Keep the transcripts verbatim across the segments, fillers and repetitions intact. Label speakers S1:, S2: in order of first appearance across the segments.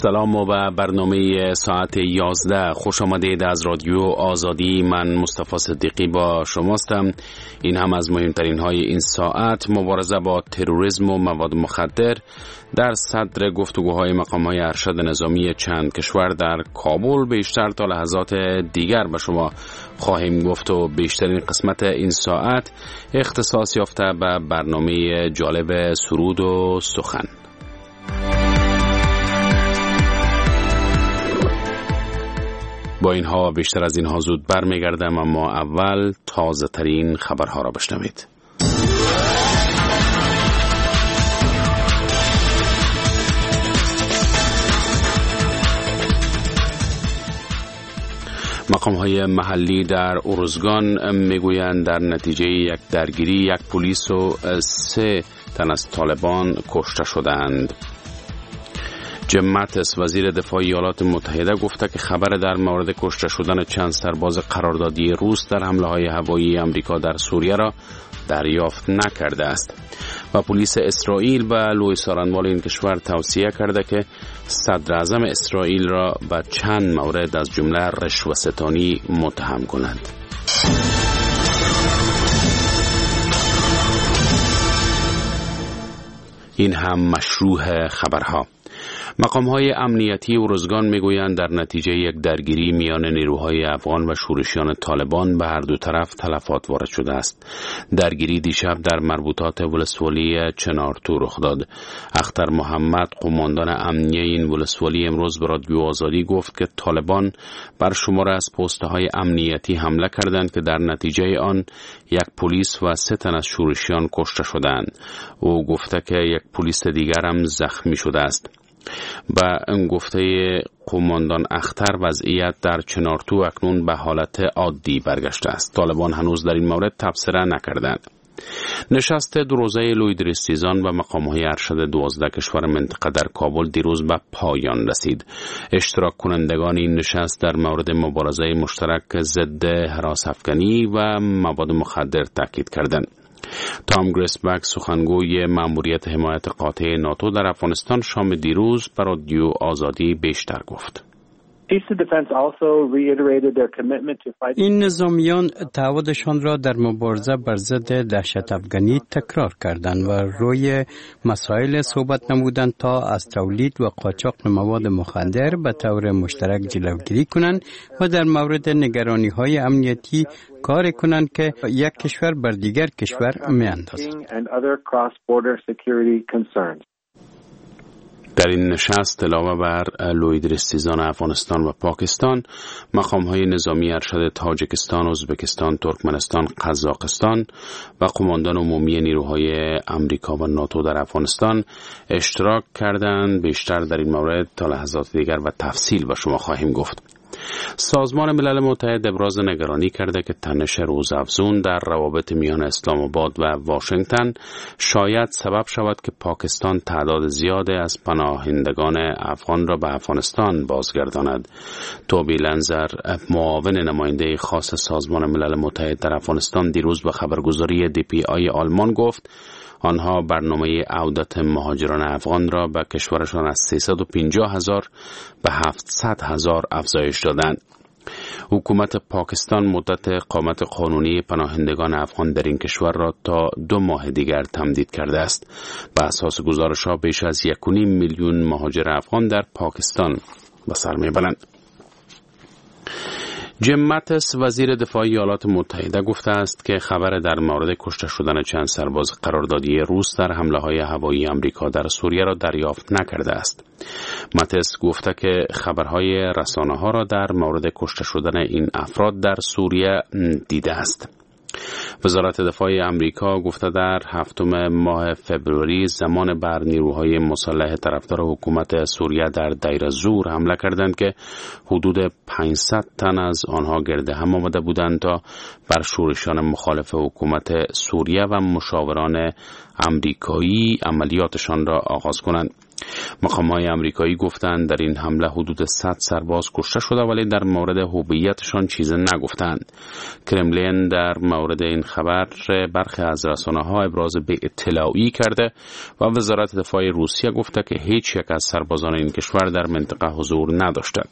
S1: سلام و برنامه ساعت یازده خوش آمدید از رادیو آزادی. من مصطفی صدیقی با شماستم. این هم از مهمترین های این ساعت: مبارزه با تروریسم و مواد مخدر در صدر گفتگوهای مقام های ارشد نظامی چند کشور در کابل. بیشتر تا لحظات دیگر به شما خواهیم گفت و بیشترین قسمت این ساعت اختصاص یافته به برنامه جالب سرود و سخن. با اینها بیشتر از اینها زود برمیگردم، اما اول تازه ترین خبرها را بشنوید. مقام‌های محلی در ارزگان میگویند در نتیجه یک درگیری یک پلیس و سه تن از طالبان کشته شدند. جیم ماتیس وزیر دفاع ایالات متحده گفته که خبر در مورد کشته شدن چند سرباز قراردادی روس در حمله‌های هوایی آمریکا در سوریه را دریافت نکرده است و پلیس اسرائیل به لوی سارنوال این کشور توصیه کرده که صدر اعظم اسرائیل را به چند مورد از جمله رشوه‌ستانی متهم کنند. این هم مشروع خبرها. مقام‌های امنیتی ارزگان میگویند در نتیجه یک درگیری میان نیروهای افغان و شورشیان طالبان به هر دو طرف تلفات وارد شده است. درگیری دیشب در مربوطات ولسوالی چنارتو رخ داد. اختر محمد، قماندان امنیه این ولسوالی، امروز به رادیو آزادی گفت که طالبان بر شماره از پست‌های امنیتی حمله کردند که در نتیجه آن یک پلیس و سه تن از شورشیان کشته شدند. او گفته که یک پلیس دیگر هم زخمی شده است. با این گفته قماندان اختر وضعیت در چنارتو اکنون به حالت عادی برگشته است. طالبان هنوز در این مورد تبصره نکردند. نشست دو روزه لوید رستیزان و مقام‌های ارشد دوازده کشور منطقه در کابل دیروز به پایان رسید. اشتراک کنندگان این نشست در مورد مبارزه مشترک ضد هراس افغانی و مواد مخدر تاکید کردند. تام گریسبک، سخنگوی مأموریت حمایت قاطع ناتو در افغانستان، شام دیروز بر رادیو آزادی بیشتر گفت.
S2: این نظامیان تعهدشان را در مبارزه بر ضد دهشت افغانی تکرار کردند و روی مسائل صحبت نمودند تا از تولید و قاچاق مواد مخدر به طور مشترک جلوگیری کنند و در مورد نگرانی‌های امنیتی کار کنند که یک کشور بر دیگر کشور می‌اندازد.
S1: در این نشست علاوه بر لوید رستیزان افغانستان و پاکستان، مقام‌های نظامی ارشد تاجیکستان، ازبکستان، ترکمنستان، قزاقستان و قماندان عمومی نیروهای آمریکا و ناتو در افغانستان اشتراک کردند. بیشتر در این مورد تا لحظات دیگر و تفصیل به شما خواهیم گفت. سازمان ملل متحد ابراز نگرانی کرده که تنش روزافزون در روابط میان اسلام آباد و واشنگتن شاید سبب شود که پاکستان تعداد زیادی از پناهندگان افغان را به افغانستان بازگرداند. توبی لنزر، معاون نماینده خاص سازمان ملل متحد در افغانستان، دیروز به خبرگزاری دی پی آی آلمان گفت آنها برنامه عودت مهاجران افغان را به کشورشان از سیصد و پنجاه هزار به هفتصد هزار افزایش دادند. حکومت پاکستان مدت اقامت قانونی پناهندگان افغان در این کشور را تا دو ماه دیگر تمدید کرده است. به اساس گزارش‌ها بیش از یک و نیم میلیون مهاجر افغان در پاکستان به سر می‌برند. جیم ماتیس وزیر دفاع ایالات متحده گفته است که خبر در مورد کشته شدن چند سرباز قراردادی روس در حمله‌های هوایی آمریکا در سوریه را دریافت نکرده است. ماتیس گفته که خبرهای رسانه‌ها را در مورد کشته شدن این افراد در سوریه دیده است. وزارت دفاع آمریکا گفته در هفتم ماه فوریه زمان بر نیروهای مسلح طرفدار حکومت سوریه در دیر زور حمله کردند که حدود پانصد تن از آنها گرد هم آمده بودند تا بر شورشیان مخالف حکومت سوریه و مشاوران آمریکایی عملیاتشان را آغاز کنند. مقام‌های آمریکایی گفتند در این حمله حدود صد سرباز کشته شده، ولی در مورد هویتشان چیزی نگفتند. کرملین در مورد این خبر برخی از رسانه‌ها ابراز بی‌اطلاعی کرده و وزارت دفاع روسیه گفته که هیچ یک از سربازان این کشور در منطقه حضور نداشتند.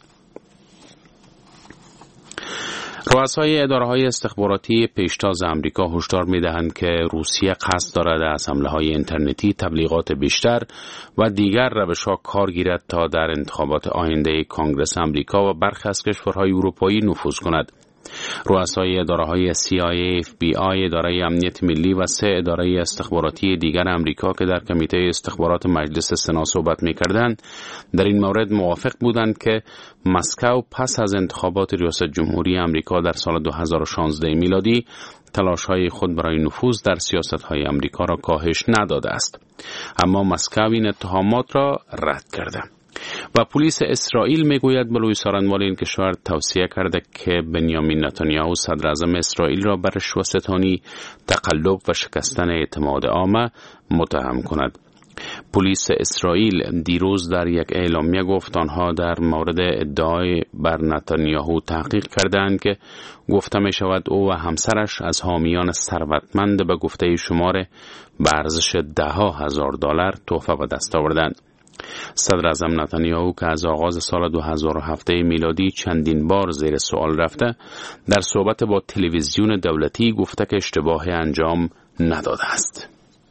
S1: رؤسای اداره‌های استخباراتی پیشتاز آمریکا هشدار می‌دهند که روسیه قصد دارد از حمله‌های اینترنتی، تبلیغات بیشتر و دیگر روش‌ها کار گیرد تا در انتخابات آینده کنگره آمریکا و برخی از کشورهای اروپایی نفوذ کند. رؤسای اداره‌های سی آی ای، اف بی آی، اداره امنیت ملی و سه اداره استخباراتی دیگر آمریکا که در کمیته استخبارات مجلس سنا صحبت می‌کردند، در این مورد موافق بودند که مسکو پس از انتخابات ریاست جمهوری آمریکا در سال دو هزار و شانزده میلادی تلاش‌های خود برای نفوذ در سیاست‌های آمریکا را کاهش نداده است. اما مسکو این اتهامات را رد کرده. و پلیس اسرائیل میگوید بلوی سارنوال این کشور توصیه کرده که بنیامین نتانیاهو صدر اعظم اسرائیل را بر رشوه‌ستانی، تقلب و شکستن اعتماد عامه متهم کند. پلیس اسرائیل دیروز در یک اعلامیه گفت آنها در مورد ادعای بر نتانیاهو تحقیق کردند که گفته می شود او و همسرش از حامیان ثروتمند به گفته شمار به ارزش ده ها هزار دلار تحفه به دست آوردند. صدر اعظم نتانیاهو که از آغاز سال دو هزار و هفت میلادی چندین بار زیر سوال رفته، در صحبت با تلویزیون دولتی گفته که اشتباه انجام نداده است.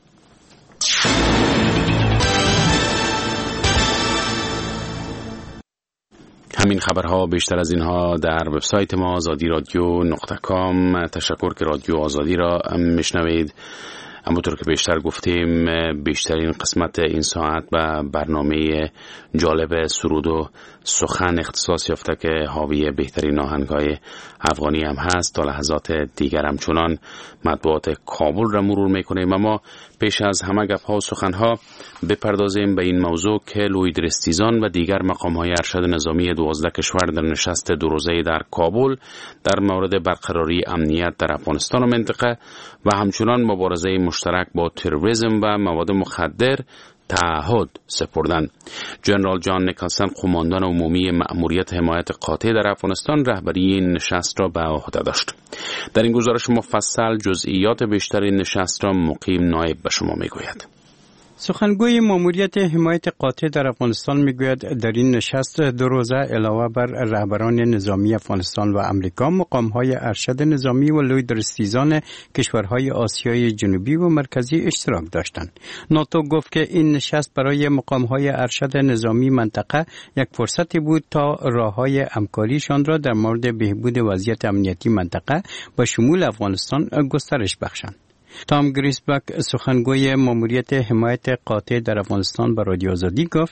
S1: همین خبرها بیشتر از اینها در وبسایت ما آزادی رادیو نقطه کام. تشکر که رادیو آزادی را میشنوید. همونطور که بیشتر گفتیم بیشترین قسمت این ساعت به برنامه جالب سرود و سخن اختصاص یافته که حاوی بهترین آهنگ‌های افغانی هم هست. تا لحظات دیگر همچنان مطبوعات کابل را مرور میکنیم، اما پیش از همه گپ‌ها و سخن‌ها بپردازیم به این موضوع که لوید رستیزان و دیگر مقام‌های ارشد نظامی دوازده کشور در نشست دو روزه در کابل در مورد برقراری امنیت در افغانستان و منطقه و همچنان مبارزه مشترک با تروریسم و مواد مخدر تعهد سپردند. جنرال جان نیکلسن، قماندان عمومی مأموریت حمایت قاطع در افغانستان، رهبری این نشست را به عهده داشت. در این گزارش مفصل جزئیات بیشتر این نشست را مقیم نایب به شما میگوید.
S2: سخنگوی ماموریت حمایت قاطع در افغانستان میگوید در این نشست دو روزه علاوه بر رهبران نظامی افغانستان و امریکا، مقام‌های ارشد نظامی و لوید رستیزان کشورهای آسیای جنوبی و مرکزی اشتراک داشتند. ناتو گفت که این نشست برای مقام‌های ارشد نظامی منطقه یک فرصتی بود تا راه‌های همکاریشان را در مورد بهبود وضعیت امنیتی منطقه با شمول افغانستان گسترش بخشند. تام گریسبک، سخنگوی ماموریت حمایت قاطع در افغانستان، به رادیو آزادی گفت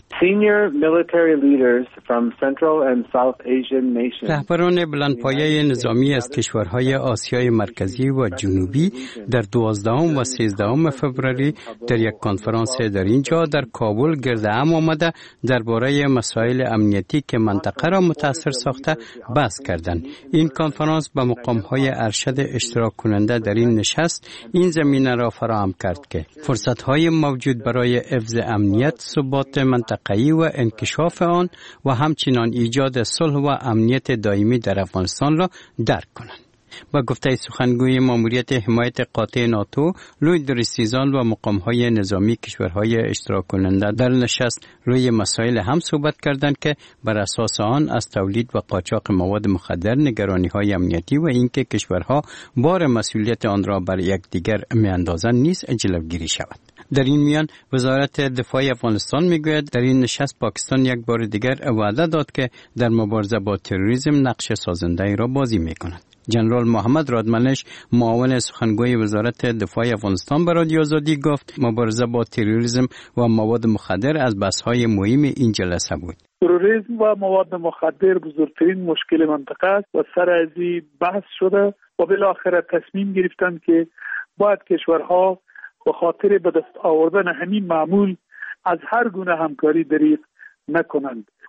S2: رهبران بلندپایه نظامی از کشورهای آسیای مرکزی و جنوبی در دوازدهم و سیزدهم فوریه در یک کنفرانس در اینجا در کابل گرد هم آمده درباره مسائل امنیتی که منطقه را متاثر ساخته بحث کردند. این کنفرانس به مقام‌های ارشد اشتراک کننده در این نشست این زمینه را فراهم کرد که فرصت‌های موجود برای حفظ امنیت، ثبات منطقه‌ای و انکشاف آن و همچنین ایجاد صلح و امنیت دائمی در افغانستان را درک کنند. با گفته سخنگوی ماموریت حمایت قاطع ناتو، لوید رستیزان و مقام‌های نظامی کشورهای اشتراک کننده در نشست روی مسائل هم صحبت کردند که بر اساس آن از تولید و قاچاق مواد مخدر، نگرانی‌های امنیتی و اینکه کشورها بار مسئولیت آن را بر یکدیگر می‌اندازند نیز جلوگیری شود. در این میان وزارت دفاع افغانستان میگوید در این نشست پاکستان یک بار دیگر وعده داد که در مبارزه با تروریسم نقش سازنده را بازی می‌کند. جنرال محمد رادمنش، معاون سخنگوی وزارت دفاع افغانستان، به رادیو آزادی گفت مبارزه با تروریسم و مواد مخدر از بحث‌های مهم این جلسه بود.
S3: تروریسم و مواد مخدر بزرگترین مشکل منطقه است و سر از این بحث شده و بالاخره تصمیم گرفتند که باید کشورها به خاطر به دست آوردن همین معمول از هر گونه همکاری دریغ نکنند.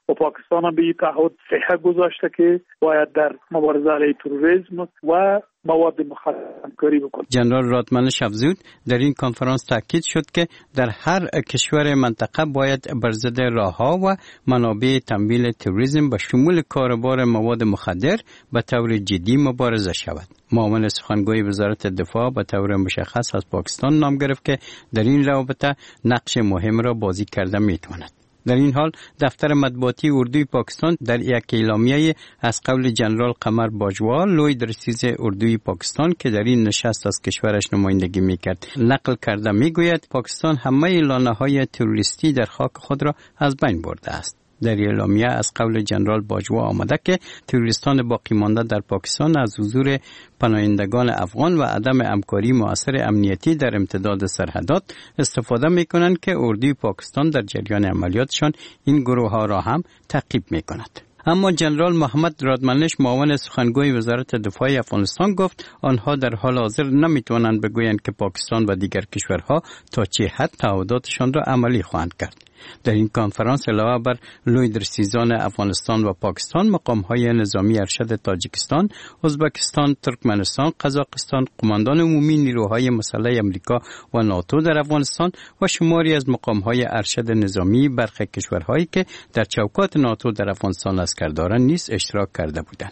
S3: و پاکستان هم به این تعهد صحه گذاشته که باید در مبارزه علیه تروریسم و مواد مخدر همکاری بکنه.
S2: جنرال رادمنش افزود در این کنفرانس تاکید شد که در هر کشور منطقه باید بر ضد راه‌ها و منابع تمویل تروریسم به شمول کاروبار مواد مخدر به طور جدی مبارزه شود. معاون سخنگوی وزارت دفاع به طور مشخص از پاکستان نام گرفت که در این رابطه نقش مهم را بازی کرده می‌تواند. در این حال دفتر مطبوعاتی اردوی پاکستان در یک اعلامیه از قول جنرال قمر باجوا لوی درسیز اردوی پاکستان که در این نشست از کشورش نمایندگی میکرد نقل کرده میگوید پاکستان همه لانه‌های تروریستی در خاک خود را از بین برده است. در اعلامیه از قول جنرال باجوا آمده که تروریستان باقی مانده در پاکستان از حضور پناهندگان افغان و عدم همکاری مؤثر امنیتی در امتداد سرحدات استفاده می‌کنند که اردوی پاکستان در جریان عملیاتشان این گروه‌ها را هم تعقیب می‌کند. اما جنرال محمد رادمنش معاون سخنگوی وزارت دفاع افغانستان گفت آنها در حال حاضر نمی‌توانند بگویند که پاکستان و دیگر کشورها تا چه حد تعهداتشان را عملی خواهند کرد. در این کنفرانس علاوه بر لوی درسیزان افغانستان و پاکستان مقام‌های نظامی ارشد تاجیکستان، ازبکستان، ترکمنستان، قزاقستان، قماندان عمومی نیروهای مسلح آمریکا و ناتو در افغانستان و شماری از مقام‌های ارشد نظامی برخی کشورهایی که در چوکات ناتو در افغانستان عسکر دارند نیز اشتراک کرده بودند.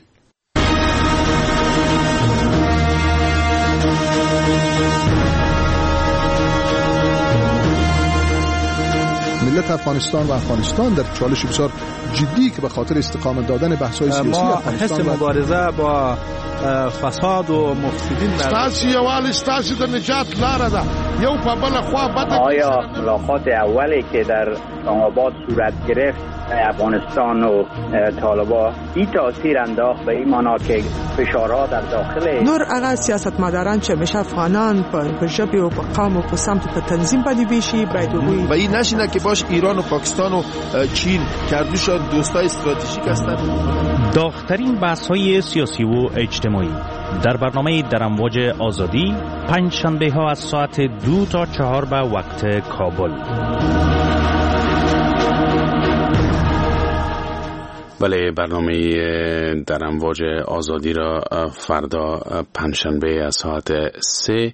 S4: ملت افغانستان و افغانستان در چالش بسیار جدی که به خاطر استقامت دادن بحث‌های سیاسی افغانستان
S5: حس مبارزه با فساد و مفسدین
S6: استاسی یوال استاسی د نجات لاره ده یو په بل خوا بده.
S7: آیا ملاقات اولی که در اسلام آباد صورت گرفت افغانستان و طالبان این تاثیر انداخت به این معنا که فشارها در داخل
S8: نور هغه سیاستمداران چې همیشه افغانان په ژبې او په قوم او په سمت په تنظیم باندې ویشي باید وګوري
S6: و این نشینه که باش ایران و پاکستان و چین کردوشان دوستای استراتژیک هستند.
S9: داغ‌ترین بحث‌های سیاسی و اجتماعی در برنامه در امواج آزادی پنج شنبه ها از ساعت دو تا چهار به وقت کابل.
S1: بله، برنامه در امواج آزادی را فردا پنجشنبه از ساعت سه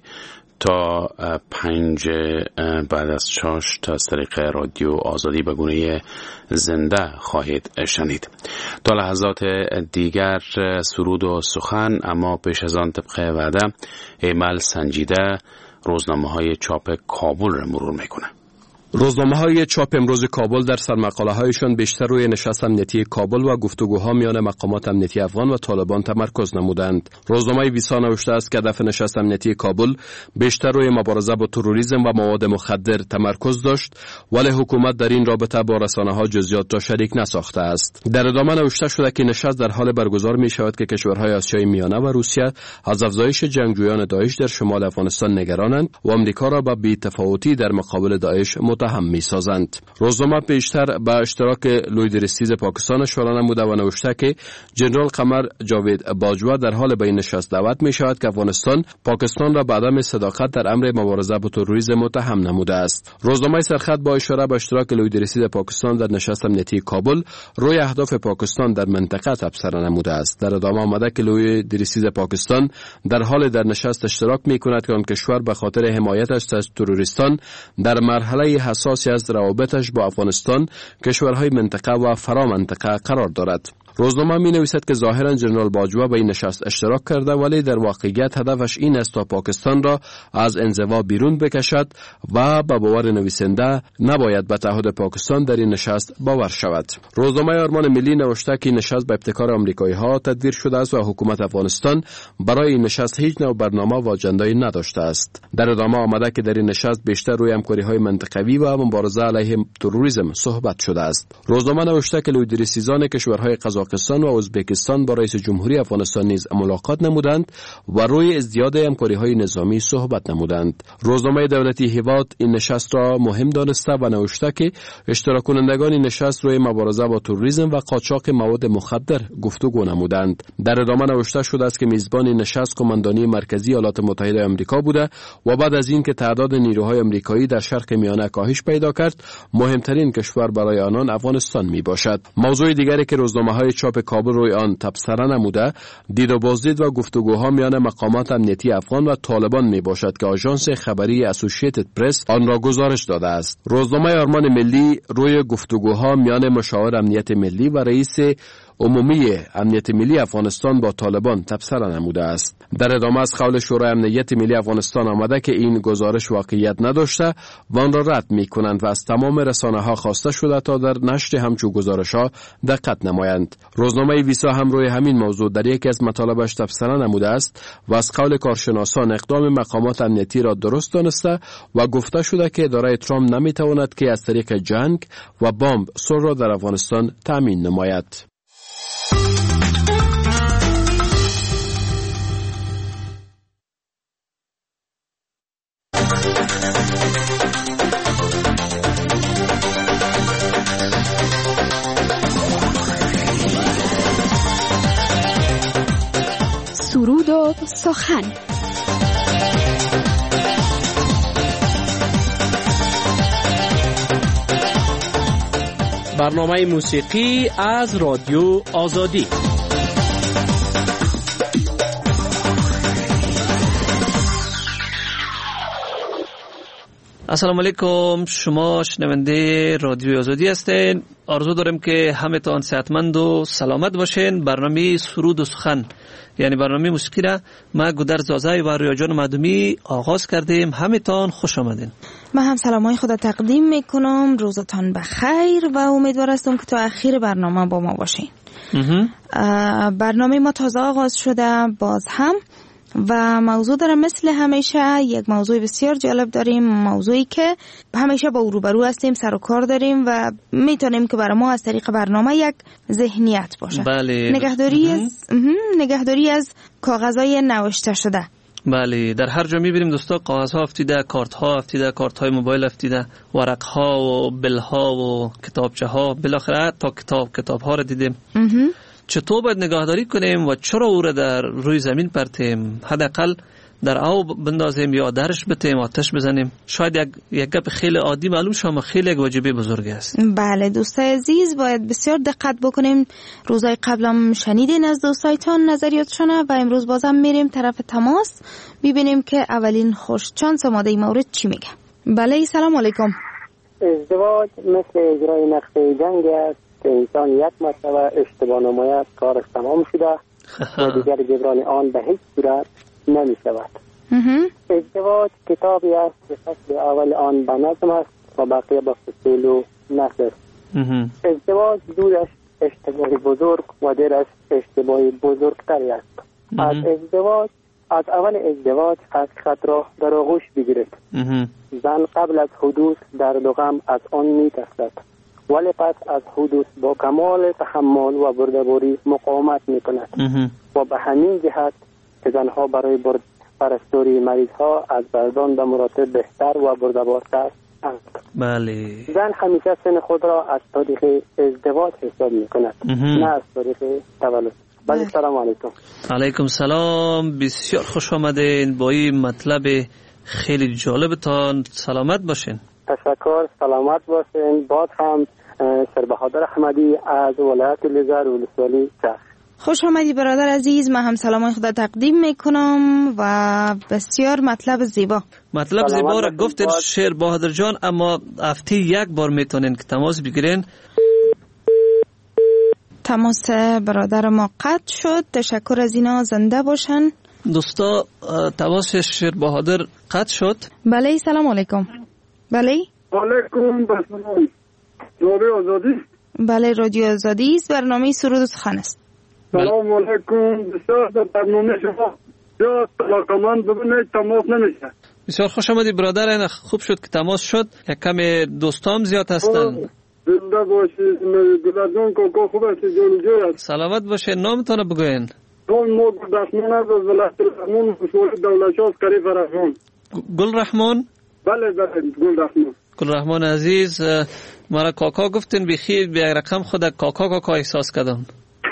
S1: تا پنج بعد از چاش تا از طریق رادیو آزادی به گونه زنده خواهید شنید. تا لحظات دیگر سرود و سخن، اما پیش از آن طبق وعده ایمل سنجیده روزنامه های چاپ کابل را مرور میکنه.
S10: روزنامه های چاپ امروز کابل در سرمقاله هایشان بیشتر روی نشست امنیتی کابل و گفتگوها میان مقامات امنیتی افغان و طالبان تمرکز نمودند. روزنامه ویسا نوشته است که هدف نشست امنیتی کابل بیشتر روی مبارزه با تروریسم و مواد مخدر تمرکز داشت، ولی حکومت در این رابطه با رسانه ها جزئیات را شریک نساخته است. در ادامه نوشته شده که نشست در حال برگزار می شود که کشورهای آسیای میانه و روسیه از افزایش جنگجویان داعش در شمال افغانستان نگرانند و آمریکا را به بی‌تفاوتی در مقابل داعش هم می سازند. روزنامه بیشتر به اشتراک لوی درستیز پاکستان اشاره نموده و نوشته که جنرال قمر جاوید باجوا در حال به این نشست دعوت می شود که افغانستان پاکستان را به عدم صداقت در امر مبارزه با تروریسم متهم نموده است. روزنامه سرخط با اشاره به اشتراک لوی درستیز پاکستان در نشست امنیتی کابل روی اهداف پاکستان در منطقه تبصره نموده است. در ادامه آمده که لوی درستیز پاکستان در حال در نشست اشتراک می کند که آن کشور به خاطر حمایتش از تروریستان در مرحله حساسی از روابطش با افغانستان، کشورهای منطقه و فرا منطقه قرار دارد. روزنامه می نویسد که ظاهرا جنرال باجوا به این نشست اشتراک کرده، ولی در واقعیت هدفش این است تا پاکستان را از انزوا بیرون بکشد و به باور نویسنده نباید به تعهد پاکستان در این نشست باور شود. روزنامه آرمان ملی نوشته که نشست به ابتکار آمریکایی ها تدبیر شده است و حکومت افغانستان برای این نشست هیچ نوع برنامه و اجنده‌ای نداشته است. در ادامه آمده که در این نشست بیشتر روی همکاری‌های منطقوی و مبارزه علیه تروریسم صحبت شده است. روزنامه نوشته که لوی درسیزان کشورهای قزاقستان قزاقستان و ازبکستان با رئیس جمهوری افغانستان نیز ملاقات نمودند و روی ازدیاد همکاری‌های نظامی صحبت نمودند. روزنامه دولتی هیواد این نشست را مهم دانسته و نوشته که اشتراک کنندگان این نشست روی مبارزه با تروریسم و قاچاق مواد مخدر گفتگو نمودند. در ادامه نوشته شده است که میزبان این نشست کماندانی مرکزی ایالات متحده آمریکا بوده و بعد از این که تعداد نیروهای آمریکایی در شرق میانه کاهش پیدا کرد، مهمترین کشور برای آنان افغانستان می باشد. موضوع دیگری که روزنامه‌های چاپ کابل روی آن تبصره نموده، دید و بازدید و گفتگوها میان مقامات امنیتی افغان و طالبان می باشد که آژانس خبری اسوسییتد پرس آن را گزارش داده است. روزنامه آرمان ملی روی گفتگوها میان مشاور امنیت ملی و رئیس عمومی امنیت ملی افغانستان با طالبان تبصره نموده است. در ادامه از قول شورای امنیت ملی افغانستان آمده که این گزارش واقعیت نداشته و آن را رد می کنند و از تمام رسانه ها خواسته شده تا در نشر همچون گزارش ها دقت نمایند. روزنامه ویسا هم روی همین موضوع در یکی از مطالبش تبصره نموده است و از قول کارشناسان اقدام مقامات امنیتی را درست دانسته و گفته شده که اداره ترامپ نمی تواند که از طریق جنگ و بمب صلح را در افغانستان تامین نماید.
S11: سرود و سخن.
S12: برنامه موسیقی از رادیو آزادی. السلام علیکم، شما شنونده رادیو آزادی هستین. آرزو دارم که همتان صحتمند و سلامت باشین. برنامه سرود و سخن یعنی برنامه موسیقی را ما گودر زازای و ریاجان مردمی آغاز کردیم. همتان خوش آمدین.
S13: من هم سلامای خدا تقدیم میکنم. روزتان بخیر و امیدوار هستم که تا اخیر برنامه با ما باشین. برنامه ما تازه آغاز شده باز هم و موضوع داره مثل همیشه یک موضوع بسیار جالب داریم، موضوعی که همیشه با او روبرو هستیم، سر و کار داریم و میتونیم که برای ما از طریق برنامه یک ذهنیت باشه.
S12: بله.
S13: نگهداری از نگهداری از کاغذهای نوشته شده.
S12: بله، در هر جا میبینیم دوستا کاغذها افتیده، کارت ها افتیده، کارت های موبایل افتیده، ورق ها و بل ها و کتابچه ها، بالاخره تا کتاب کتاب ها رو دیدیم. چطور باید نگهداری کنیم و چرا او را در روی زمین پرتیم؟ حداقل در آب بندازیم یا درش بتیم، آتش بزنیم؟ شاید یک یک گپ خیلی عادی معلوم شه اما خیلی یک واجبه بزرگ است.
S13: بله دوستای عزیز، باید بسیار دقت بکنیم. روزهای قبلم شنیدین از دوستایتان نظریاتشون و امروز بازم میریم طرف تماس ببینیم که اولین خوشچانس آماده این مورد چی میگه. بله سلام علیکم.
S14: ازدواج مثل اجرای نقشه جنگ است که انسان یک مرتبه اشتباه نماید کارش تمام شده و دیگر جبران آن به هیچ صورت نمی شود. ازدواج کتابی است که فصل اول آن به نظم است و بقیه به فصول و نثر. ازدواج دورش اشتباه بزرگ و دیرش اشتباه بزرگتری است. از ازدواج از اول ازدواج حقیقت را در آغوش بگیرید. زن قبل از حدوث درد و غم از آن می ترسد، ولی پس از حدوث با کمال تحمل و بردباری مقاومت می کند و به همین جهت که زنها برای برد پرستوری مریض ها از مردان به مراتب بهتر و بردبارتر است.
S12: بله.
S14: زن همیشه سن خود را از طریق ازدواج حساب می کند، نه از طریق تولد. بله سلام علیکم.
S12: علیکم سلام، بسیار خوش آمدین با این مطلب خیلی جالبتان. سلامت باشین.
S14: تشکر، سلامت باشین. باز هم سربهادر احمدی از ولایت لزر ولسوالی چرخ.
S13: خوش آمدی برادر عزیز. من هم سلام خدا تقدیم میکنم و بسیار مطلب زیبا.
S12: مطلب زیبا را گفتین شیر بهادر جان، اما هفته یک بار میتونین که تماس بگیرین.
S13: تماس برادر ما قطع شد. تشکر از اینا، زنده باشن.
S12: دوستا تماس شیر بهادر قطع شد.
S13: بله سلام علیکم. بله
S15: علیکم بسلام. رادیو آزادی.
S13: بله رادیو آزادی است. برنامه سرود و سخن است.
S15: سلام علیکم. بسیار در برنامه شما یا علاقمند ببینید تماس نمیشه.
S12: بسیار خوش آمدی برادر. خوب شد که تماس شد. یک کم دوستام زیاد هستن.
S15: زنده باشید. گلدان کاکا خوب است؟ جان جوی است.
S12: سلامت باشه. نامتان بگوین.
S15: نام ما گل رحمان است از ولایت رحمان فسوال دولتشاه قریب رحمان.
S12: گل رحمان؟
S15: بله بله گل رحمان.
S12: گل رحمان عزیز، مرا کاکا گفتین، بخیر به یک رقم خود کاکا کاکا احساس کردم.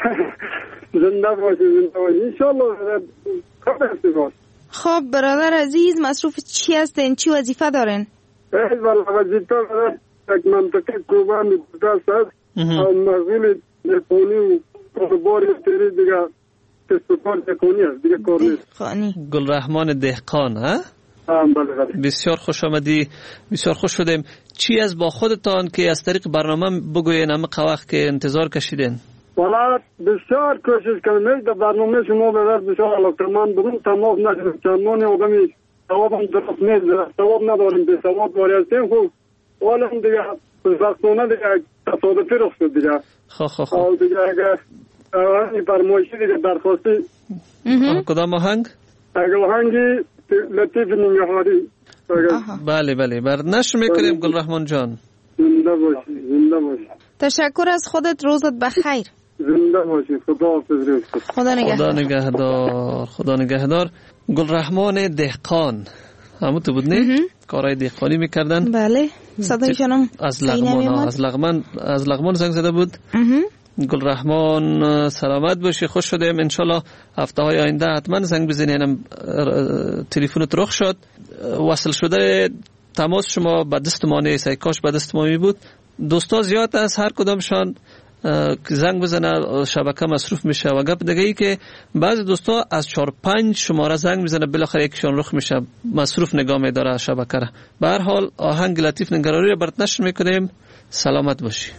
S15: زنده باشید زنده باشید انشالله. خوب است باش.
S13: خب برادر عزیز، مصروف چی هستین؟ چی وظیفه دارین؟
S15: ای والا وظیفه دارم یک منطقه کوبان دست است و مشغول نکونی و کاربار تری دیگه تستوکار نکونی است دیگه کار نیست.
S12: گل رحمان دهقان ها؟
S15: بله بله.
S12: بسیار خوش آمدی، بسیار خوش شدیم. چی از با خودتان که از طریق برنامه بگوین همه وقت که انتظار کشیدین؟
S15: والا بسیار کوشش کردیم در برنامه شما به دست بسیار علاقمند بودم، تمام نشد چندانی آدمی ثواب هم درست نیست، ثواب نداریم، به ثواب باری هستیم. خوب والا هم دیگه وقتانه دیگه تصادفی رخ شد دیگه.
S12: خواه خواه خواه
S15: دیگه اگر این فرمایشی دیگه درخواستی
S12: کدام آهنگ؟
S15: اگر آهنگی لطیف نمیهاری.
S12: بله بله بر نشر میکنیم گل رحمان جان.
S15: زنده باشی زنده باشی.
S13: تشکر از خودت، روزت بخیر.
S15: زنده باشی. خدا حافظ.
S13: خدا نگهدار.
S12: خدا نگهدار. خدا نگهدار. گل رحمان دهقان همون تو بود نه؟ کارهای دهقانی میکردن.
S13: بله صدایشانم
S12: از لغمان از لغمان از لغمان زنگ زده بود. گل رحمان سلامت باشی، خوش شدیم. انشالله هفته های آینده حتما زنگ بزنیم. تلفنت رخ شد، وصل شده تماس شما به دست ما نیست، کاش به دست ما می بود. دوستا زیاد از هر کدامشان زنگ بزنه شبکه مصروف میشه و گپ دیگه ای که بعضی دوستا از چهار پنج شماره زنگ میزنه بالاخره یکشون رخ میشه مصروف نگاه میداره شبکه را. به هر حال آهنگ لطیف نگرانی را برات نشر میکنیم. سلامت باشی.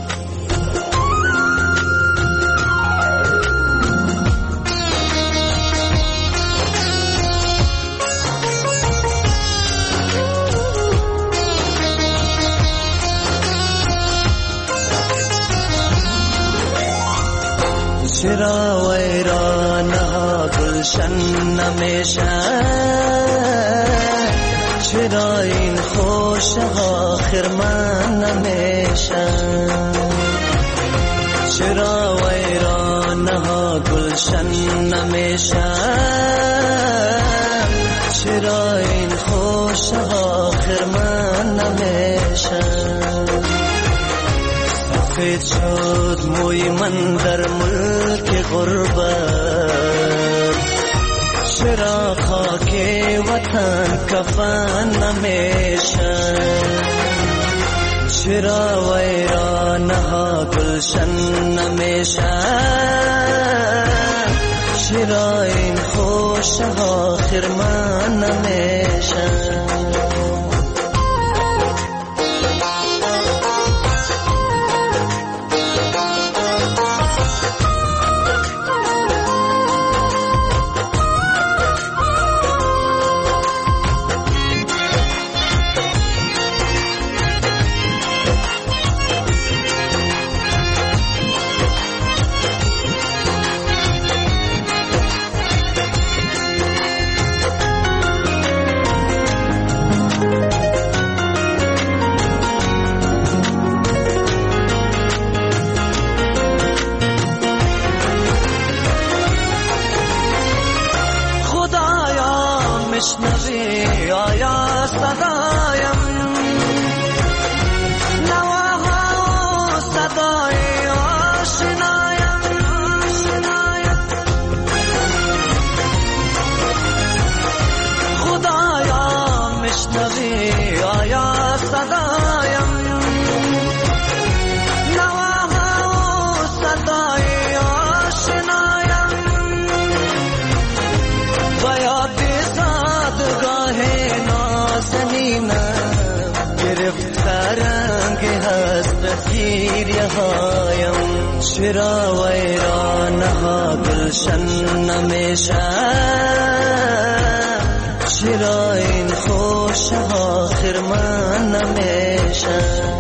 S16: چرا ویرانها گلشن نمیشه، چرا این خوش ها خرمن نمیشه، چرا ویرانها گلشن نمیشه، چرا این خوش ها خرمن نمیشه. سفید شد موی من در ملک غربت، چرا خاک وطن کفن نمیشه، چرا ویرانها گلشن نمیشه، چرا این خوشها خرمن نمیشه. مشنوی آیا صدایم، نواها صدای آشنایم، خدایا مشنوی آیا صدایم، نواها صدای آشنایم، باید گرفتارنگ هست گیریه هایم، چرا ویرانها گلشن نمیشه، چرا این خوشها خرمن نمیشه.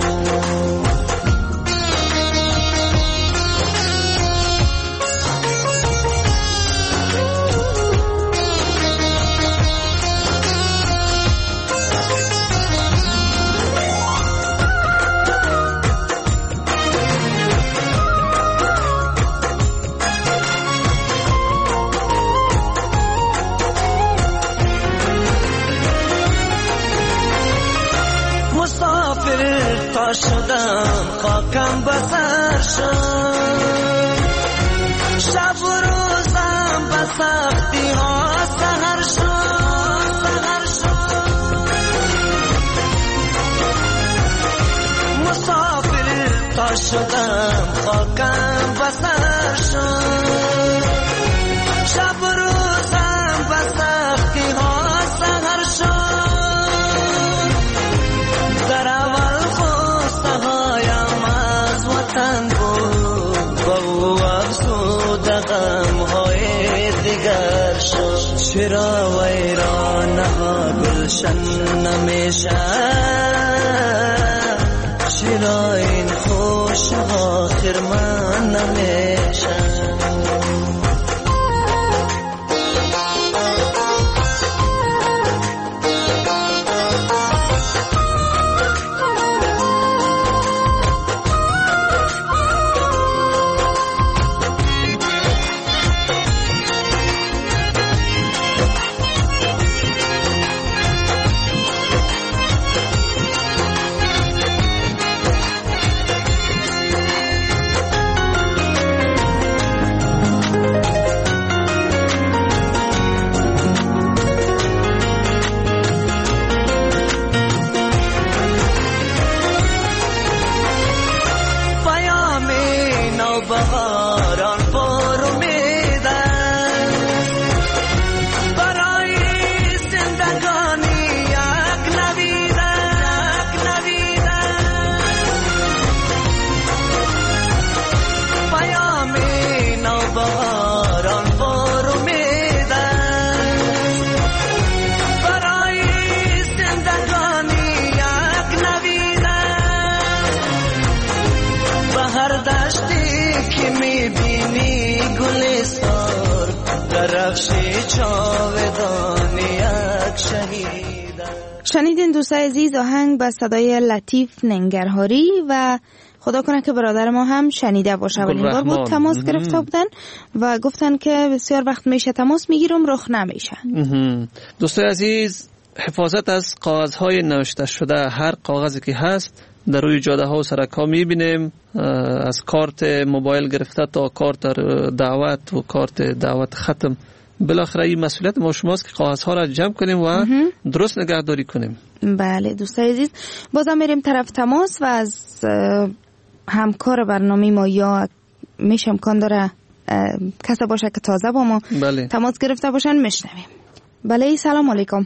S16: غم بسر شد شب و روزم به سختی ها سهر شد سهر شد مسافر تا شدم خاکم بسر شد شب و روزم به سختی ها سهر شد در اول خواسته هایم از وطن بود با او افزود غم های دیگر شد چرا ویرانه ها گلشن نمیشه چرا این خوش ها خرمان نمیشه
S13: شنیدین دوستای عزیز آهنگ با صدای لطیف ننگرهاری و خدا کنه که برادر ما هم شنیده باشه. اولین بار بود تماس گرفته بودن و گفتن که بسیار وقت میشه تماس میگیرم رخ نمیشه.
S12: دوستای عزیز حفاظت از کاغذهای نوشته شده، هر کاغذی که هست در روی جاده ها و سرک ها میبینیم، از کارت موبایل گرفته تا کارت دعوت و کارت دعوت ختم، بالاخره این مسئولیت ما شماست که کاغذها را جمع کنیم و درست نگهداری کنیم.
S13: بله دوستای عزیز، بازم میریم طرف تماس و از همکار برنامه ما یا میشه امکان داره کسی باشه که تازه با ما
S12: بله.
S13: تماس گرفته باشن میشنویم. بله سلام علیکم.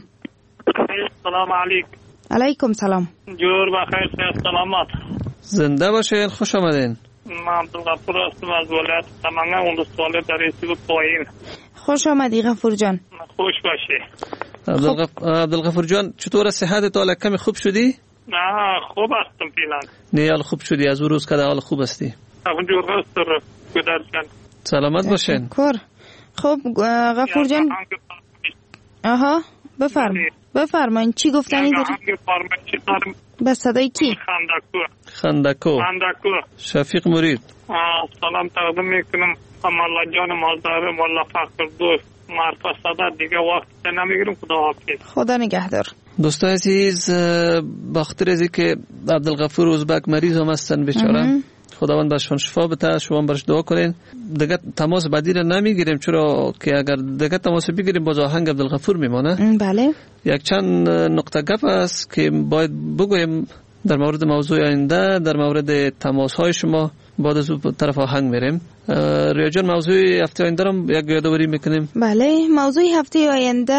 S17: سلام علیکم.
S13: علیکم سلام.
S17: جور بخیر، سلامت.
S12: زنده باشین، خوش آمدین.
S17: من عبدالغفور هستم از ولایت سمنگان، ولسوالی در ریاست پایین.
S13: خوش آمدی غفور جان.
S17: خوش باشی.
S12: عبدالغفور جان چطور صحت تو؟ کمی خوب شدی؟
S17: نه خوب هستم فعلا.
S12: نه حال خوب شدی؟ از روز که حال خوب هستی؟
S17: جور هست کدر جان.
S12: سلامت باشین.
S13: خب غفور جان. آها بفرمایید. بفرمایین چی گفتنی داری؟ به صدای کی؟
S17: خندکو.
S12: خندکو.
S17: خندکو.
S12: شفیق مرید.
S17: سلام تقدیم میکنم الله جان مالدار مولا فخر دوست معرفت صدا دیگه وقت نمیگیرم. خدا حافظ.
S13: خدا نگهدار.
S12: دوستان عزیز، بخاطر از اینکه عبدالغفور ازبک مریض هم هستن بیچاره، خداوند برشون شفا بده، شما برش دعا کنین. دیگه تماس بعدی را نمیگیریم چرا که اگر دیگه تماس بگیریم باز آهنگ عبدالغفور میمانه.
S13: بله.
S12: یک چند نقطه گپ است که باید بگویم در مورد موضوع آینده، در مورد تماس های شما. بعد از طرف آهنگ میریم. ریا جان موضوع هفته آینده رو یک یادآوری میکنیم.
S13: بله، موضوع هفته آینده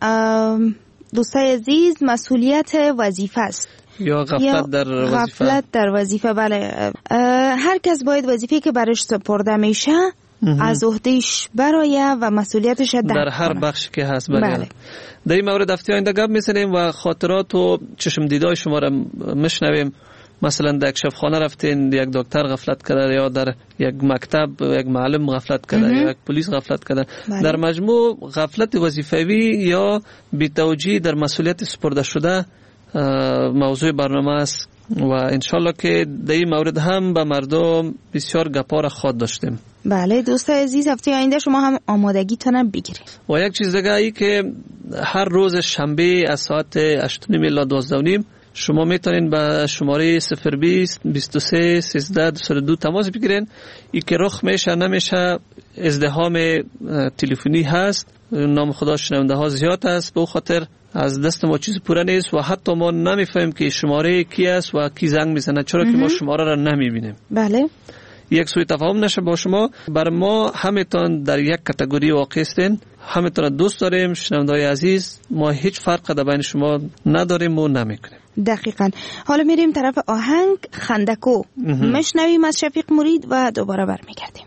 S13: دوستای عزیز مسئولیت وظیفه است
S12: یا غفلت در وظیفه.
S13: غفلت در وظیفه بله. هر کس باید وظیفه که برش سپرده میشه از عهدهش برایه و مسئولیتش در,
S12: در هر بخش که هست. بله. بله. در این مورد هفته آینده گپ میزنیم و خاطرات و چشم دیدای شما را مشنویم. مثلا در یک شفاخانه رفتین، یک دکتر غفلت کرده، یا در یک مکتب یک معلم غفلت کرده، یا یک پلیس غفلت کرده. بله. در مجموع غفلت وظیفوی یا بی‌توجهی در مسئولیت سپرده شده موضوع برنامه است و انشالله که در این مورد هم به مردم بسیار گپار خواد داشتیم.
S13: بله دوستای عزیز، هفته آینده شما هم آمادگیتون بگیرید.
S12: و یک چیز دیگه ای که هر روز شنبه از ساعت هشت و نیم الی دوازده و نیم شما میتونین به شماره صفر بیست بیست و سه سیزده دویست و دو تماس بگیرین. این که رخ میشه نمیشه ازدحام تلفنی هست، نام خدا شنونده ها زیاد است، به خاطر از دست ما چیز پوره نیست و حتی ما نمیفهمیم که شماره کی است و کی زنگ میزنه، چرا که ما شماره را نمیبینیم.
S13: بله.
S12: یک سوی تفاهم نشه با شما. بر ما همتون در یک کاتگوری واقع هستین، همتون دوست داریم. شنونده‌های عزیز، ما هیچ فرق در بین شما نداریم و نمیکنیم.
S13: دقیقاً. حالا میریم طرف آهنگ خندکو، مشنویم از شفیق مرید و دوباره برمیگردیم.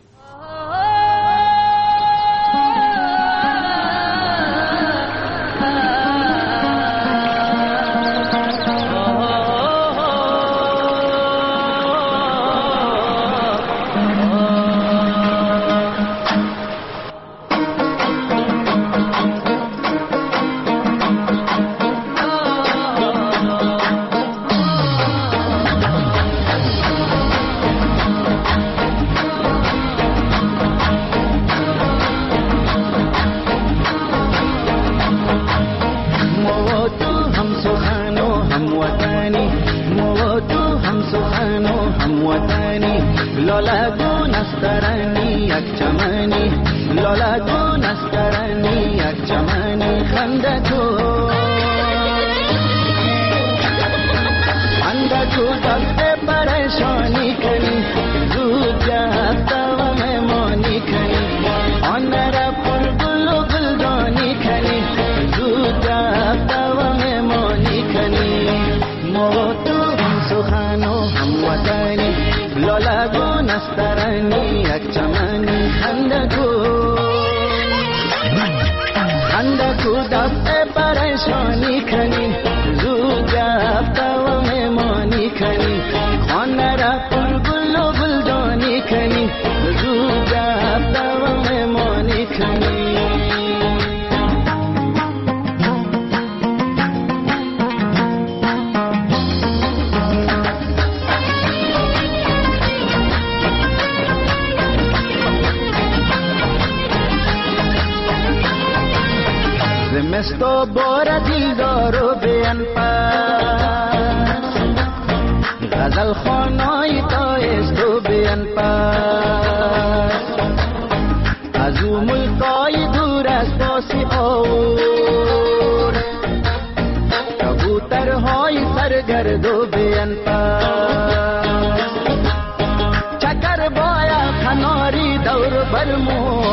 S18: تو بار دیدارو بیان پاس غزل خانای تایست تو بیان پاس از او ملکای دور از پاسی آور کبوترهای سرگردو بیان پاس چکر بایا کناری دور برمو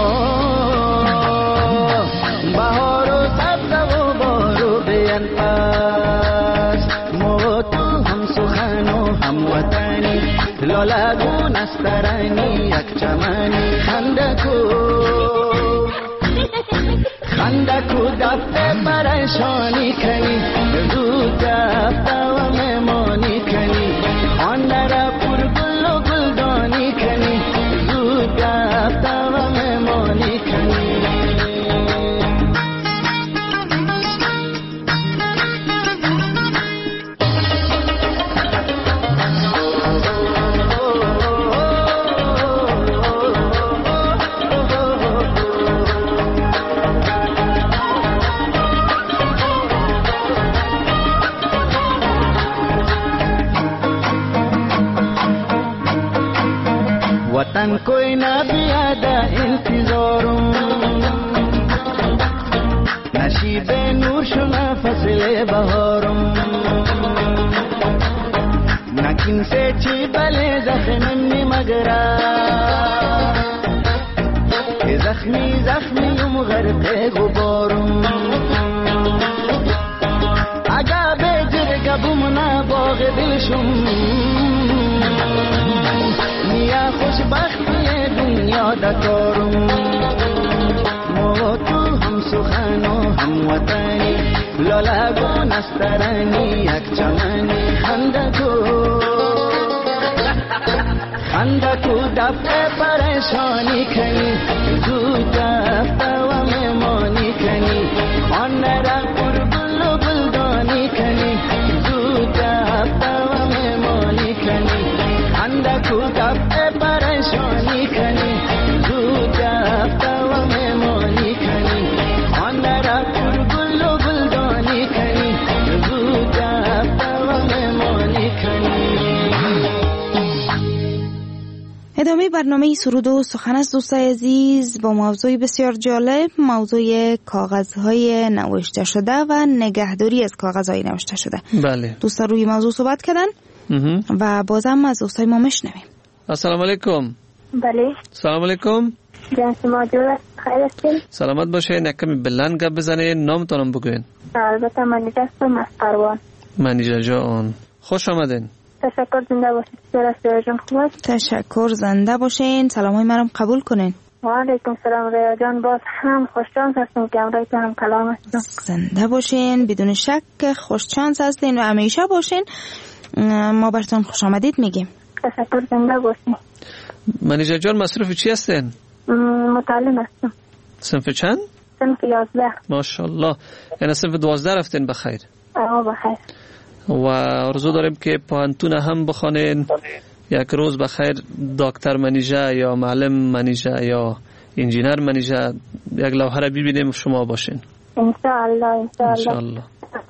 S18: بهار و سبز و بارو بیان پاس مو تو هم سخن و هم وطنی لالگون استرانی یک چمنی خندکو خندکو دفته پریشانی کنی زود دفته و مهمانی کنی خانه را پر گل و گلدانی کنی زود دفته و مهمانی کنی वतन कोई ना भी आदा इंतजारों नशीबे नूर शुना फसले बहारों नकिन से चीबले जख्मी मगरा जख्मी जख्मी युम गरक़े गुबारों आगा बेजर गबुमना बाग़ दिलशुम या खुशबख्ती दुनिया दकारों मो तो हम सुखानो हम वतनी ललागो नस्तरनी एक चमनी खंदको खंदको दफे परेशानी खनी दूजा तवा में मोनी खनी अन्नरा पुरबुल बुलदानी खनी दूजा तवा में मोनी खनी खंदको दफे परेशानी खनी दूजा तवा में मोनी खनी अन्नरा पुरबुल बुलदानी खनी दूजा तवा में
S13: برنامه سرود و سخن است دوستای عزیز با موضوعی بسیار جالب، موضوع کاغذهای نوشته شده و نگهداری از کاغذهای نوشته شده.
S12: بله.
S13: دوستا روی موضوع صحبت کردن و بازم از دوستای ما میشنویم.
S12: السلام علیکم.
S19: بله.
S12: سلام علیکم.
S19: جان شما جور خیر هستین؟
S12: سلامت باشین. یکمی بلند گپ بزنین، نامتونم بگوین.
S19: البته منیجه هستم از قروان.
S12: منیجه جان خوش آمدین.
S19: تشکر، زنده باشید. سلام جان خوب است؟
S13: تشکر، زنده باشین. سلامای منم قبول کنین.
S19: و علیکم سلام ریا جان، باز هم خوششانس هستم که امروز هم کلام هستم.
S13: زنده باشین، بدون شک خوششانس هستین و همیشه باشین. ما براتون خوش آمدید میگیم.
S19: تشکر، زنده باشین.
S12: منیجه جان مصروف چی هستین؟
S19: متعلم هستم.
S12: صنف چند؟
S19: صنف یازده.
S12: ماشاءالله. یعنی صنف دوازده رفتین بخیر.
S19: آه بخیر.
S12: و آرزو داریم که پانتون هم بخوانین، یک روز بخیر دکتر منیژه یا معلم منیژه یا انجینر منیژه یک لوحه را ببینیم شما باشین.
S19: انشاءالله
S12: انشاءالله.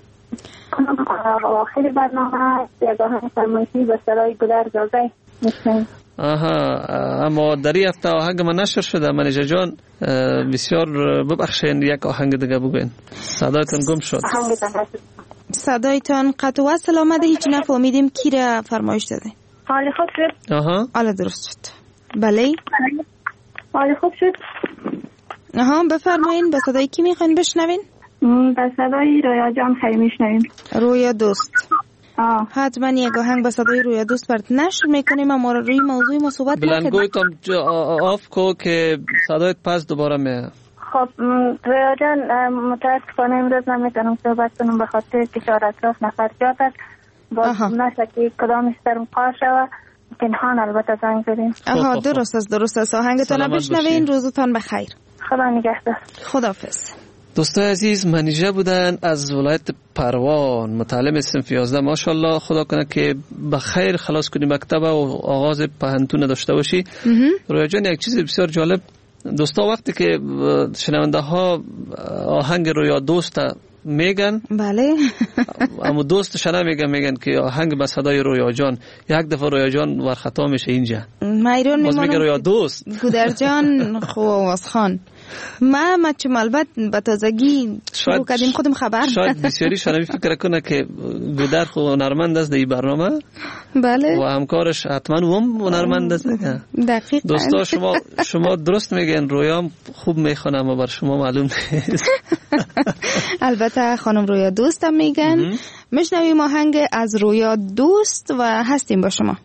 S19: آخر برنامه یک آهنگ فرمایشی به سرای گلر زازه میشنیم.
S12: آها، اما در این هفته آهنگ من نشر شده منیژه جان، بسیار ببخشین یک آهنگ دیگه بگوین. صدایتون گم شد.
S13: صدایتان قطع و وصل آمده، هیچ نفهمیدیم کی را فرمایش داده.
S19: حال خوب شد؟
S12: آها.
S13: حالا درست شد. بله.
S19: حال خوب شد؟
S13: آها، بفرمایین. به صدای کی میخواین بشنوین؟
S19: به صدای رویا جان خیلی میشنویم.
S13: رویا دوست.
S19: آه.
S13: حتما یک آهنگ به صدای رویا دوست برات نشر میکنیم. اما روی موضوع ما صحبت نکردیم.
S12: بلندگویتان آف کو که صدایت پس دوباره میاد.
S19: خب رویا جان متاسفانه امروز نمیتونم صحبت کنم به خاطر که چهار اطراف نفر جات است. باز نشه که کدامش در قار شوه. پنهان البته زنگ زدیم.
S13: آها، درست است درست است. آهنگتان بشنوین. روزتان بخیر.
S19: خدا نگهدار.
S13: خداحافظ.
S12: دوستای عزیز، منیژه بودن از ولایت پروان، متعلم صنف یازده. ماشاءالله، خدا کنه که بخیر خلاص کنی مکتب و آغاز پهنتون داشته باشی. رویا جان، یک چیز بسیار جالب دوستا، وقتی که شنونده ها آهنگ رویا دوست میگن،
S13: بله،
S12: اما دوستش نمیگن، میگن که آهنگ به صدای رویا جان. یک دفعه رویا جان ور خطا میشه اینجا.
S13: مایرون میمونم.
S12: میگه رویا دوست.
S13: گودر جان خوب آواز خان. ما ما چه مالبت به تازگی شروع کردیم خودم خبر.
S12: شاید بسیاری شنوی فکر کنه که گودر خو هنرمند است در این برنامه.
S13: بله.
S12: و همکارش حتما هم هنرمند است.
S13: دقیقاً.
S12: دوستا شما شما درست میگن، رویام خوب میخونه اما بر شما معلوم نیست.
S13: البته خانم رویا دوستم میگن. میشنویم آهنگ از رویا دوست و هستیم با شما.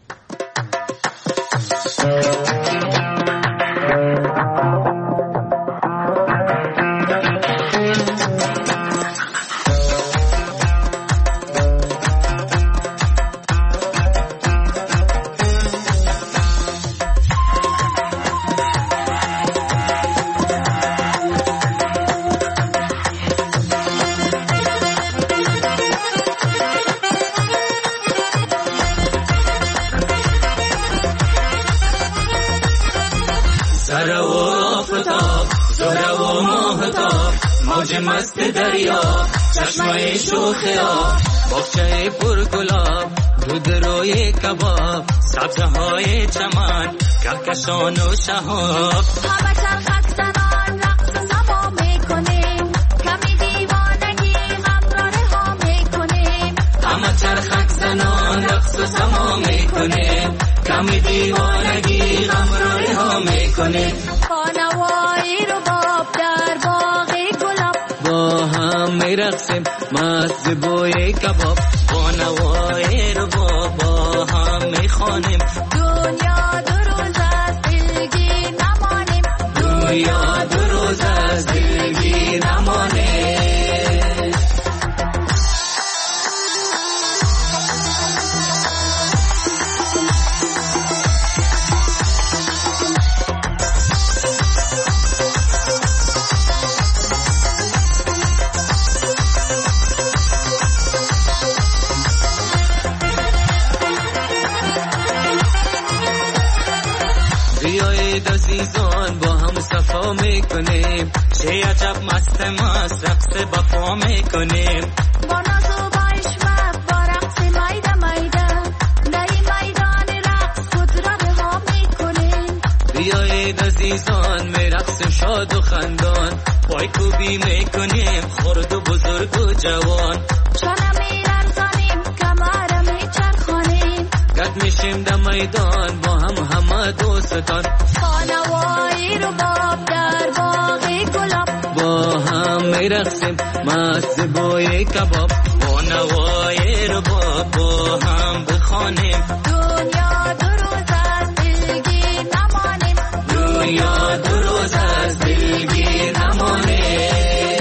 S16: مست دریا، چشمه شوخیا، باغچه پر گلاب، دود روی کباب، سبزهای چمن، کهکشان و شهاب.
S20: همه چرخک زنان رقص سما میکنیم، کمی دیوانگی غمراره ها میکنیم.
S16: همه چرخک زنان رقص سما میکنیم، کمی دیوانگی غمراره ها میکنیم.
S20: خانوایی رو باب در باغی گلاب،
S16: با هم میرقصیم مست بوی کباب. با نوای رو با هم میخوانیم،
S20: دنیا دو روز از دلگی نمانیم.
S16: دنیا دو روز از دلگی نمانیم. عزیزان با هم صفا میکنیم، چه عجب مست مست رقص بپا میکنیم.
S20: با ناز و با اشمت با رقص میده میده، در این میدان رقص خود را رها میکنیم.
S16: عید عزیزان میرقصیم شاد و خندان پای کوبی میکنیم خرد و بزرگ و جوان
S20: چانه میرزانیم کمر میچرخانیم
S16: گرد میشیم در میدان با هم همه دوستان
S20: خانوایی رو باب در باغی گلاب
S16: با هم میرقصیم مست بوی کباب با نوای رو باب با هم بخوانیم
S20: دنیا دو روز از دلگیر نمانیم
S16: دنیا دو روز از دلگیر نمانیم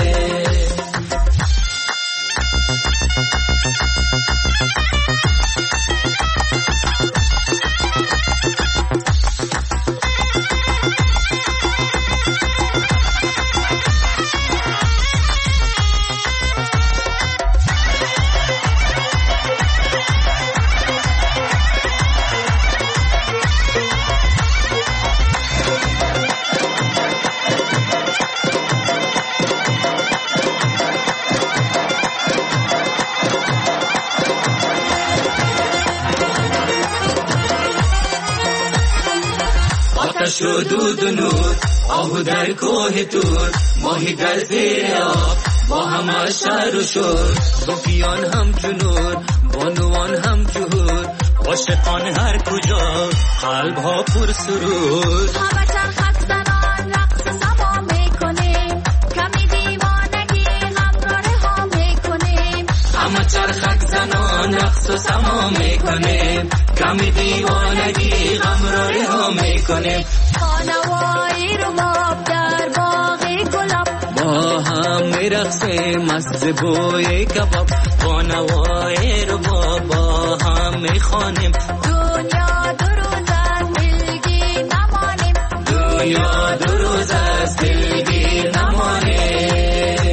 S16: آتش و دود و نور آهو در کوه تور ماهی در زیر آب با همه شهر و شور صوفیان هم جنور بانوان هم جهور عاشقان هر کجا قلب ها پر سرور
S20: همه چرخک زنان رقص سما میکنیم کمی دیوانگی غمراره ها میکنیم
S16: همه چرخک زنان رقص و سما میکنیم کمی دیوانگی غمراره ها میکنیم
S20: خانوایی رو باب در باغی گلاب
S16: با هم میرقصیم مست بوی کباب با نوای رو با هم میخوانیم
S20: دنیا دو روز از دلگیر نمانیم
S16: دنیا دو روز از دلگیر نمانیم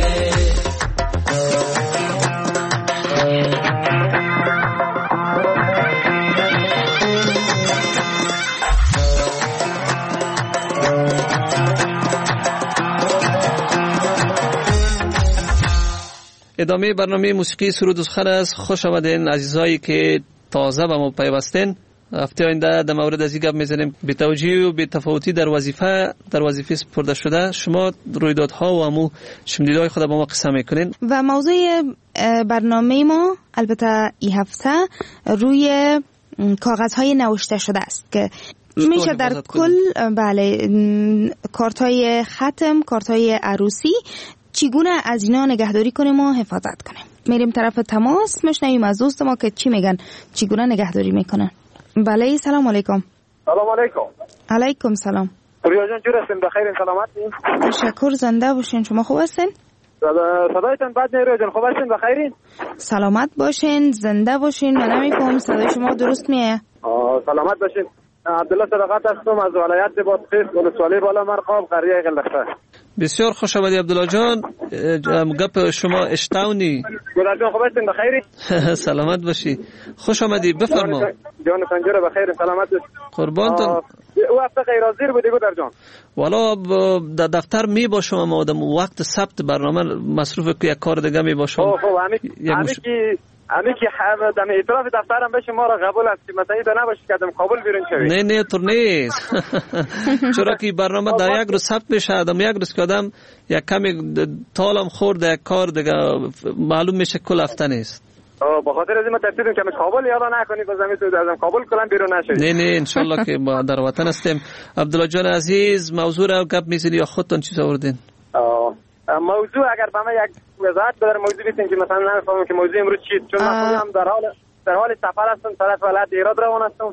S12: ادامه برنامه موسیقی سرود و سخن است. خوش آمدین عزیزایی که تازه به ما پیوستین. هفته آینده در مورد از این گپ میزنیم. بی توجهی و بی تفاوتی در وظیفه در وظیفه سپرده شده شما رویدادها و همو شمدیدهای خود با ما قصه میکنین
S13: و موضوع برنامه ما البته این هفته روی کاغذهای نوشته شده است که میشه در کل بله کارت‌های ختم، کارت‌های عروسی چگونه از اینا نگهداری کنیم و حفاظت کنیم. میریم طرف تماس میشنویم از دوست ما که چی میگن، چگونه نگهداری میکنن. بله سلام علیکم.
S21: سلام علیکم.
S13: علیکم سلام.
S21: ریا جان جور هستین؟ بخیرین؟ سلامتین؟
S13: تشکر، زنده باشین. شما خوب هستین؟
S21: صدایتان بد نیست ریا جان، خوب هستین؟ بخیرین؟
S13: سلامت باشین، زنده باشین. من نمیفهم صدای شما درست میه.
S21: سلامت باشین. عبدالله صداقت هستم از ولایت بادغیس، ولسوالی بالا مرغاب، قریه قلخه.
S12: بسیار خوش آمدی عبدالله جان. گپ شما اشتاونی.
S21: گلال جان خوب هستین؟ بخیری؟
S12: سلامت باشی. خوش آمدی، بفرما.
S21: جان پنجره بخیر، سلامت باشی.
S12: قربانتون.
S21: او هفته غیر حاضر بودی گودر جان؟
S12: والا در دفتر می باشم اما آدم وقت ثبت برنامه مصروف که یک کار دیگه می باشم.
S21: خب همین همین کی همین کی دم اطراف دفترم بشه ما را قبول است مثلا ایده نباشه که آدم قبول بیرون شوی.
S12: نه نه تو نیست. چرا که برنامه در یک روز ثبت بشه آدم یک روز که آدم یک کمی طالم خورد یک کار دیگه معلوم میشه کل هفته نیست.
S21: به خاطر از این ما تصدیق که کابل یاد نکنید باز همین تو ازم کابل کلا بیرون نشید.
S12: نه نه ان شاء الله که ما در وطن هستیم. عبدالله جان عزیز موضوع را گپ میزنی یا خودتون چیز آوردین؟
S21: موضوع اگر به من یک وضاحت بدر موضوع بیتین که مثلا نمیفهمم که موضوع امروز چیه، چون من خودم در حال در حال سفر هستم، طرف ولایت ایراد روان هستم.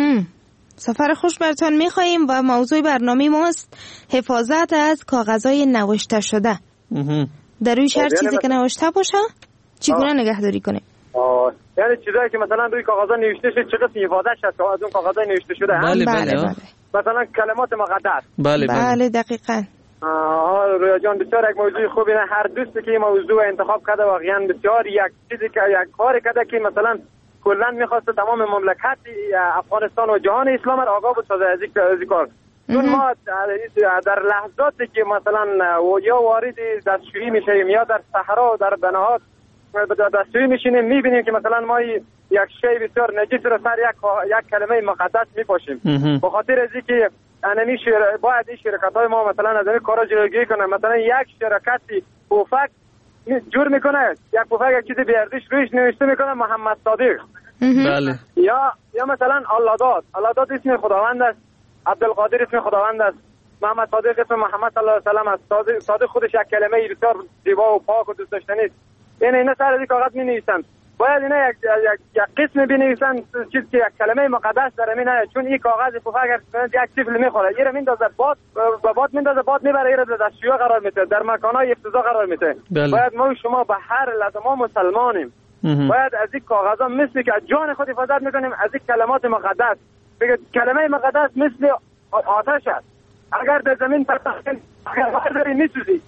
S13: سفر خوش براتون میخواییم و موضوع برنامه ماست حفاظت از کاغذهای نوشته شده. در روی هر چیزی که نوشته باشه چگونه نگهداری کنیم؟
S21: یعنی چیزایی که مثلا روی کاغذها نوشته شده چه قسم حفاظتش هست از اون کاغذها نوشته شده؟
S12: بله بله,
S21: بله. مثلا کلمات مقدس.
S12: بله بله,
S13: بله دقیقاً.
S21: آها رویا جان بسیار یک موضوع خوبی نه، هر دوستی که این موضوع انتخاب کرده واقعا بسیار یک چیزی که یک کاری کرده که مثلا کلا میخواسته تمام مملکت افغانستان و جهان اسلام را آگاه بسازه از این کار. چون ما در لحظاتی که مثلا یا وارد دستشویی میشیم یا در صحرا و در بناهات دستشویی میشینیم میبینیم که مثلا ما یک شی بسیار نجس رو سر یک یک کلمه مقدس میپاشیم. به خاطر از اینکه انمی شر... باید این شرکت های ما مثلا از این کارا جلوگیری کنه. مثلا یک شرکتی پفک جور میکنه، یک پفک یک چیزی بیاردیش رویش نوشته میکنه محمد صادق.
S12: بله.
S21: یا یا مثلا اللهداد، اللهداد اسم خداوند است، عبدالقادر اسم خداوند است، محمد صادق اسم محمد صلی الله علیه و سلم است. صادق, صادق خودش یک کلمه بسیار زیبا و پاک و دوست داشتنی است. یعنی اینا سر از کاغذ می نویسن، باید اینا یک یک یک قسم بنویسن چیزی که یک کلمه مقدس در این نه، چون این کاغذ پفک اگر یک طفل میخوره ایره میندازه باد به باد میندازه، باد میبره ایره در دستشویی قرار میده، در مکانهای افتضاح قرار میده. باید ما و شما به هر لحظه ما مسلمانیم، باید از این کاغذها مثل که جان خود حفاظت میکنیم از این کلمات مقدس. بگه کلمه مقدس مثل آتش است، اگر در زمین پرتاختن اگر برداری میسوزی.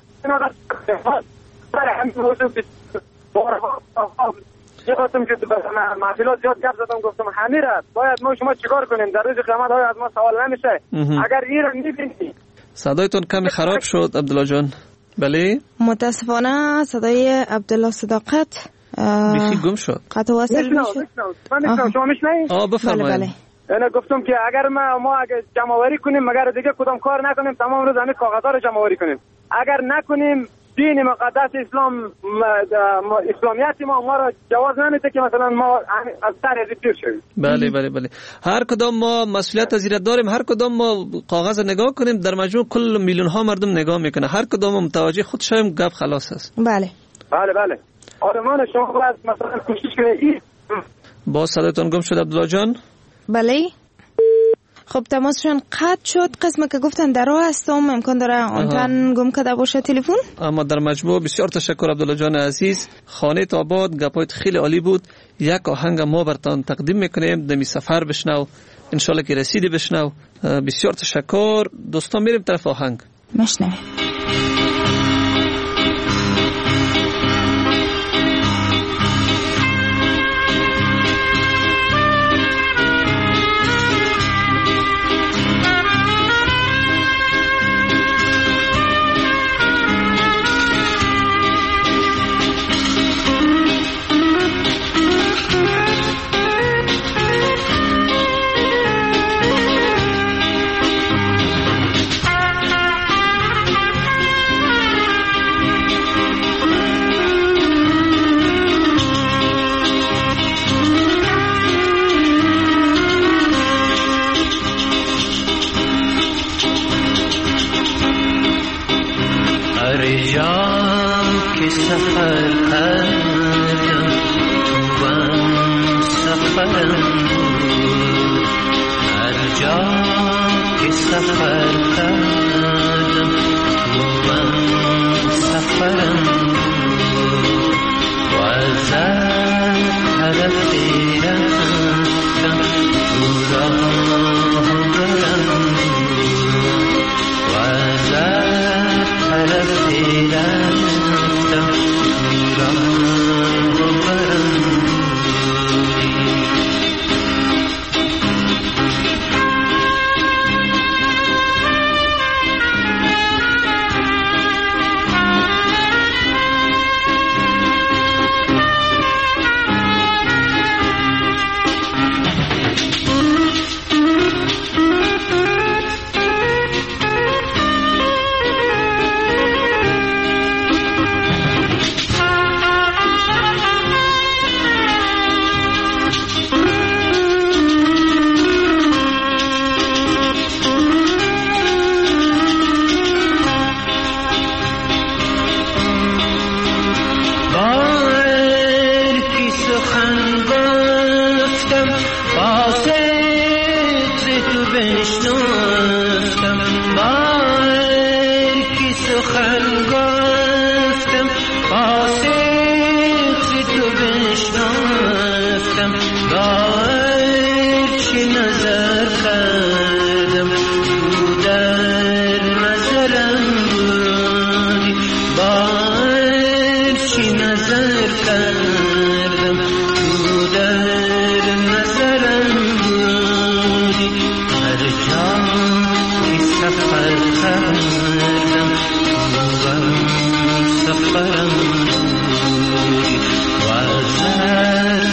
S21: برای همین موضوع یه خواستم که محفلات زیاد گپ زدم، گفتم همین است. باید ما شما چیکار کنیم در روز قیامت های از ما سوال نمیشه. اگر این رو میبینی.
S12: صدایتون کمی خراب شد عبدالله جان. بله
S13: متاسفانه صدای عبدالله صداقت
S12: بیخی گم شد،
S13: قطع وصل میشه.
S21: من میشنم، شما میشنید؟
S12: آه بفرمایید.
S21: انا گفتم که اگر ما ما اگر جمع آوری کنیم، مگر دیگه کدام کار نکنیم، تمام روز همین کاغذها رو جمع آوری کنیم. اگر نکنیم دین مقدس اسلام اسلامیت ما ما را جواز نمیده که مثلا ما از سر از پیر شویم.
S12: بله بله بله، هر کدام ما مسئولیت از این داریم، هر کدام ما کاغذ نگاه کنیم، در مجموع کل میلیون ها مردم نگاه میکنه، هر کدام متوجه خود شویم، گپ خلاص است.
S13: بله
S21: بله بله، آرمان شما باید مثلا کوشش کنید.
S12: با صداتون گم شد عبدالله جان.
S13: بله خب تماسشون قطع شد. قسمه که گفتن در راه هستم، امکان داره آنتن گم کرده باشه تلفن.
S12: اما در مجموع بسیار تشکر عبدالله جان عزیز، خانه تا آباد، گپایت خیلی عالی بود. یک آهنگ ما براتون تقدیم میکنیم، دمی سفر بشنو، انشالله که رسیدی بشنو. بسیار تشکر دوستان، میریم طرف آهنگ
S13: مشنویم.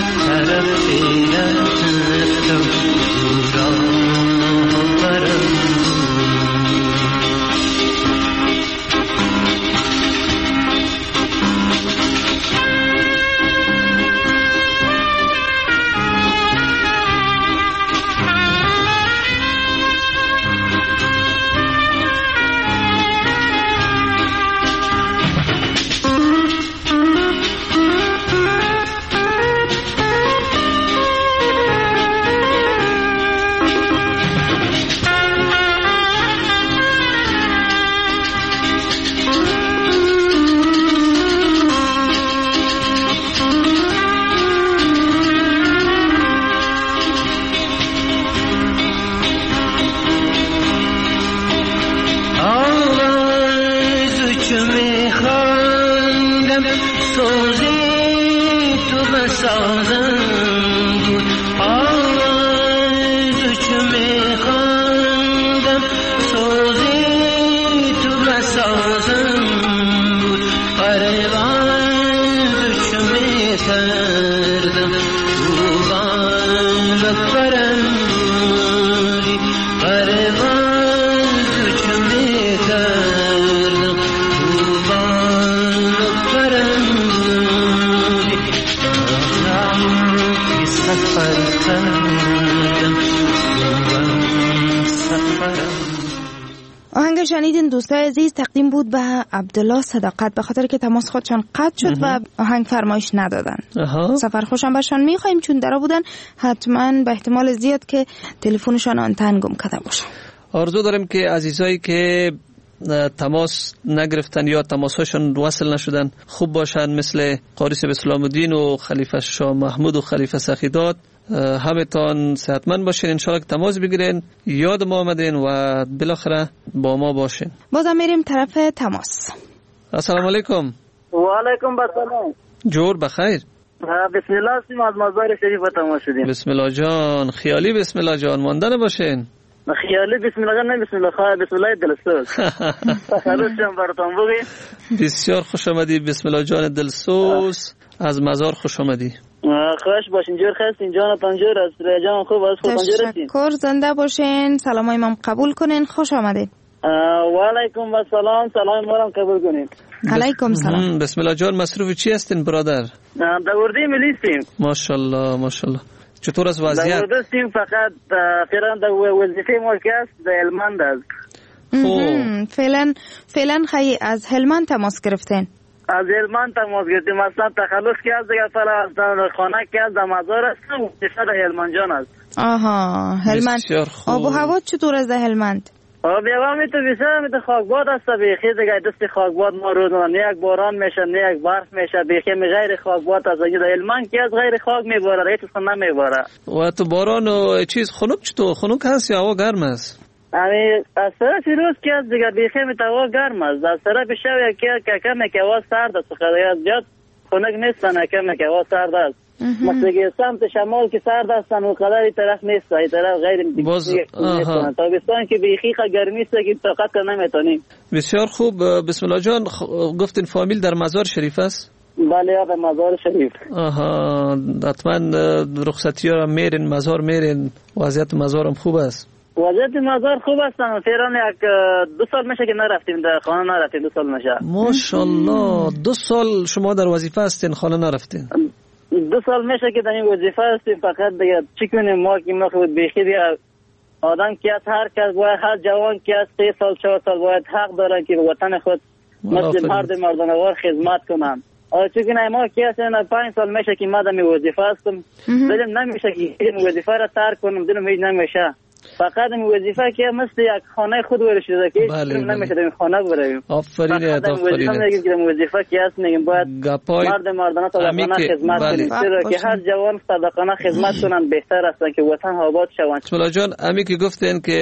S16: Thank you. چو میخواندم سوزی تو بسازم بود آرزو چو میخواندم سوزی تو بسازم بود پروانه چو میکردم روبان بپرم بودی پروانه چو میکردم روبان بپرم بودی آخرم سفر کردم روبان سفرم.
S13: آهنگ شنیدین دوستای عزیز تقدیم بود به عبدالله صداقت، به خاطر که تماس خودشان قطع شد و آهنگ فرمایش ندادن.
S12: اها.
S13: سفر خوشم برشان میخوایم، چون درا بودن حتما به احتمال زیاد که تلفنشان آنتن گم کرده باشه.
S12: آرزو داریم که عزیزایی که تماس نگرفتن یا تماساشون وصل نشدن خوب باشن، مثل قاری اسلام الدین و خلیفه شاه محمود و خلیفه سخیداد، همتان صحتمند باشین، انشالله که تماس بگیرین، یاد ما آمدین و بالاخره با ما باشین.
S13: بازم میریم طرف تماس.
S12: السلام علیکم.
S3: و علیکم السلام.
S12: جور بخیر.
S3: بسم الله سیم از مزار شریف تماس شدیم.
S12: بسم الله جان. خیالی بسم الله جان مانده نباشین.
S3: خیالی بسم الله جان نه بسم الله خواهد بسم الله دلسوز. خلوشم براتون بگی.
S12: بسیار خوش آمدی بسم الله جان دلسوز، از مزار خوش آمدی.
S3: خوش باشین، جور خستین جانتان جور است، جان خوب است، خودتان جور هستین.
S13: تشکر، زنده باشین، سلامای ما قبول کنین، خوش آمدید.
S3: و علیکم السلام، سلام ما را قبول کنین.
S13: علیکم سلام.
S12: بسم الله جان مصروف چی هستین برادر؟
S3: دوردی ملیستیم.
S12: ماشاءالله ماشاءالله. چطور است وضعیت؟
S3: دوردستیم، فقط فعلا در وظیفه ما که است در هلمند است.
S13: فعلا فعلا خیلی از هلمند تماس گرفتین؟
S3: از هلمند تماس گرفتیم، اصلا تخلص که از دیگه فعلا از خانه که از در مزار است و وظیفه در هلمند جان است.
S13: آها هلمند. آب و هوا چطور است در هلمند؟
S3: آب و هوا می تو بیشتر می تو خاکباد است، بیخی دیگه دست خاکباد ما روزانه نه یک باران میشه نه یک برف میشه، بیخی می غیر خاکباد است. در هلمند که از غیر خاک میباره، هیچ چیز نمیباره.
S12: و تو باران و چیز خنک چطور؟ خنک هست یا هوا گرم است؟
S3: یعنی از طرف روز که از دیگه بیخی می تو هوا گرم است، از طرف شب که که کم که هوا سرد است، خیلی از زیاد خنک نیست، نه کم که هوا سرد است. مثل که سمت شمال که سرد هستن و قدر این طرف نیست، این طرف غیر نیستن. تابستان که بیخی گرمی است که طاقت نمیتونیم.
S12: بسیار خوب. بسم الله جان گفتین فامیل در مزار شریف است؟
S3: بله در مزار شریف.
S12: آها حتما رخصتی ها میرین مزار میرین، وضعیت مزارم خوب است؟
S3: وضعیت مزار خوب است. فعلا یک دو سال میشه که نرفتیم در خانه، نرفتیم دو سال میشه.
S12: ماشاءالله دو سال شما در وظیفه هستین خانه نرفتین؟
S3: دو سال میشه که در این وظیفه هستیم، فقط دیگه چی کنیم ما که ما خود بیخی دیگه آدم که از هر کس باید، هر جوان که از سه سال چهار سال باید حق دارن که به وطن خود مثل مرد مردانوار خدمت کنن. آره چون که ما که اصلا پنج سال میشه که ما در این وظیفه هستم، دلم نمیشه که این وظیفه را ترک کنم، دلم هیچ نمیشه. فقط این وظیفه که مثل یک خانه خود ور شده که
S12: بله
S3: نمیشه در این خانه بریم.
S12: آفرین آفرین.
S3: میگیم که وظیفه که است میگیم باید مرد مردانه صادقانه خدمت کنیم، چرا که هر جوان صادقانه خدمت کنن بهتر است که وطن آباد شوند.
S12: بسم الله جان امی که گفتین که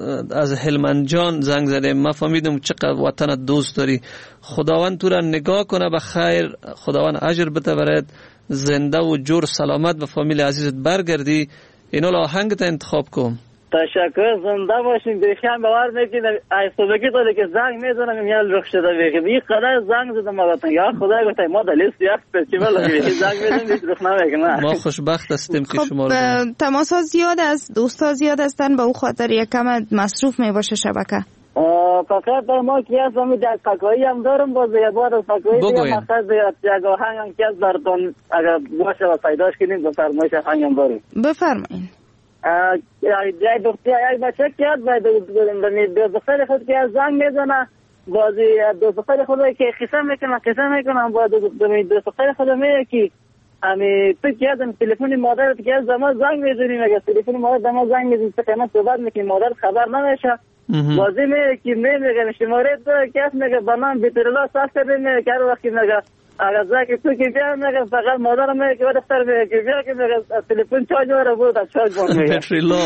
S12: از هلمند جان زنگ زدیم، ما فهمیدم چقدر وطن دوست داری. خداوند تو را نگاه کنه به خیر، خداوند اجر بده برات، زنده و جور سلامت به فامیل عزیزت برگردی. اینو آهنگت انتخاب کن.
S3: تشکر، زنده باشین. بیخیان باور میکنم ای صبحی تو که زنگ میزنم میال رخ شده بیخی این قدر زنگ زدم براتون یا خدای گفتم ما در لیست یک فستیوال بیخی زنگ میزنم هیچ رخ نمیکنه.
S12: ما خوشبخت هستیم که شما رو
S13: تماس ها زیاد است، دوستا زیاد هستن، به او خاطر یکم مصروف میباشه شبکه.
S3: فقط ما که هستم در فکایی هم دارم، باز یه بار فکایی دیگه مقصد یک آهنگ هم که از براتون اگر باشه و پیداش کنیم به فرمایش آهنگ هم داریم.
S13: بفرمایین.
S3: یک دختر یک بچه که از دو دختر خود که از زنگ میزنه، بازی دو دختر خود که قصه میکنه قصه میکنه با دو دختر خود میگه که امی تو که از تلفن مادرت که از زمان زنگ میزنی، مگه تلفن مادر زمان زنگ میزنی تو قیمت صحبت میکنی مادر خبر نمیشه. بازی میگه که میگه شماره تو که از میگه بنام بیترلا صاف کرده میگه که هر وقتی میگه اگر زاکی تو که بیا میگه فقط مادر میگه که دفتر میگه که بیا که میگه تلفن چارج رو بود چارج بود میگه
S12: بیترلا.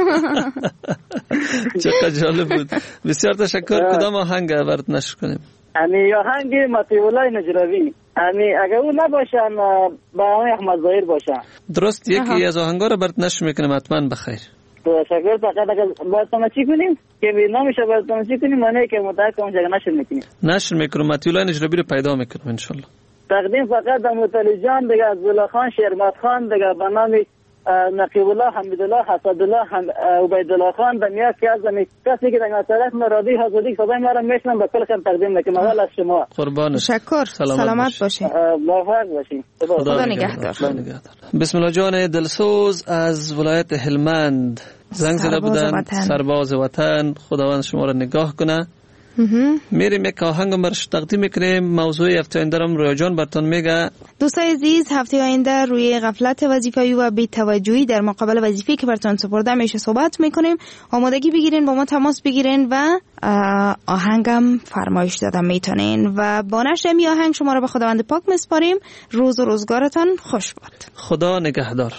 S12: چقدر جالب بود. بسیار تشکر. کدام آهنگ برات نشر کنیم؟
S3: امی آهنگ مطیع نجرابی، امی اگر او نباشن با امی احمد ظاهر باشن.
S12: درست، یکی از آهنگا رو برات نشر میکنم، حتما بخیر.
S3: تو شکر. فقط اگر باید تماشی کنیم که نمیشه باید تماشی کنیم، معنی که متأکد اونجا نشر میکنیم.
S12: نشر میکنم، مطیع نجرابی رو پیدا میکنم ان شاء الله.
S3: تقدیم فقط در مطلع جان دیگه، عبدالله خان، شیرمت خان دیگه، به نام نقیب الله، حمیدالله، حسدالله، عبیدالله خان، دنیا که از می کسی که در طرف مرادی حضوری صدای ما را میشنم به کل خم تقدیم میکنم. اول از شما
S12: قربان.
S13: تشکر. سلامت باشین.
S3: موفق باشین.
S13: خدا نگهدار.
S12: بسم الله جان دلسوز از ولایت هلمند زنگ زده بودن، سرباز وطن. خداوند شما را نگاه کنه. میریم یک آهنگ برش تقدیم میکنیم. موضوع هفته آینده رو رویا جان براتون میگه.
S13: دوستای عزیز، هفته آینده روی غفلت وظیفه‌ای و بی‌توجهی در مقابل وظیفه‌ای که براتون سپرده میشه صحبت میکنیم. آمادگی بگیرین، با ما تماس بگیرین و آهنگم فرمایش دادم میتونین و با نشر این آهنگ شما رو به خداوند پاک میسپاریم. روز و روزگارتان خوش باد.
S12: خدا نگهدار.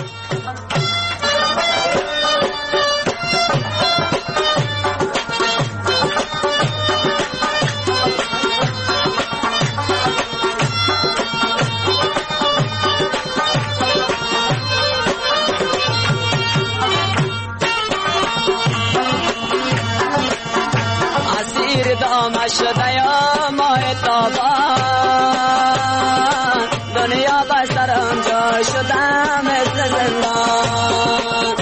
S16: دام شده یا ماه تابان، دنیا بسرم جا شده مثل زندان.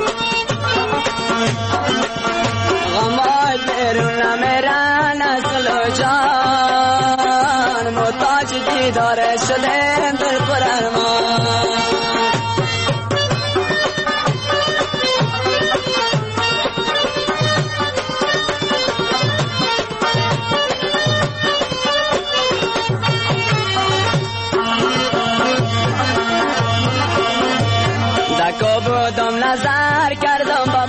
S16: غمات بیرون نمیرن اصل و جان، محتاج دیدار شده دل پر ارمان. بودم نظر کردم با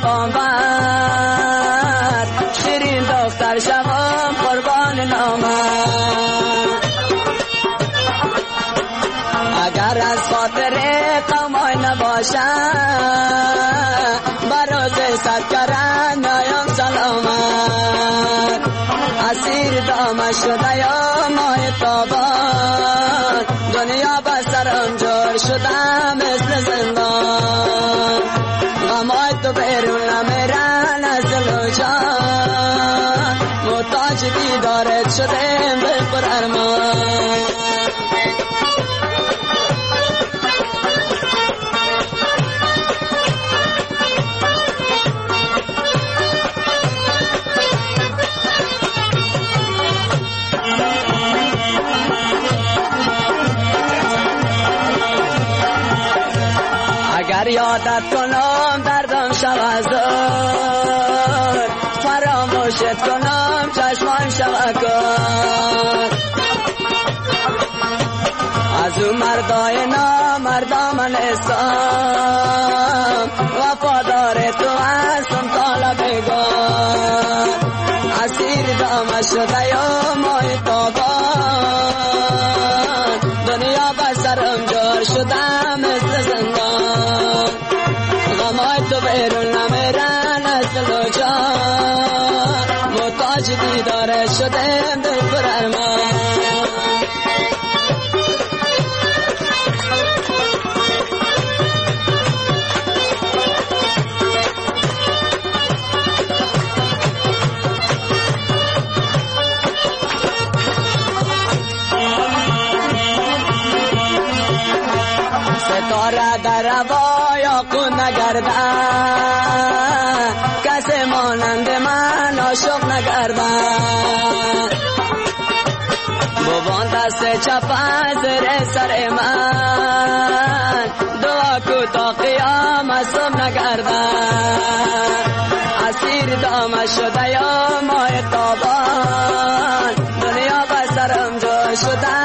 S16: بامبر، شیرین دختر شوم قربان نامم. اگر از خاطر قومای نباشم، بروز صد کرن نایم سلامت. اسیر دام شده یا ماه تابان، دنیا بسرم جور شده مثل زندان. غمای تو بیرون نمیرن از دل و جان، محتاج دیدارت شده دل پر ارمان. اگر یادت کنم دردم شود زور، فراموشت کنم چشمان شود کن. از او مردای نامردا من استم، وفادار تو هستم تا لبگان. اسیر دام شده یا ماه تابان، دنیا بسرم جور شده مثل زندان. غمای تو بیرون نمیرن از دل و جان، محتاج دیدار شده دل پر ارمان. ستاره در هوا کن نگردن، کسی مانند من عاشق نگردن. بوان دست چپ زیر سر من، دعا کو تا قیامت صبح نگردن. اسیر دام شده یا ماه تابان، دنیا بسرم جو شده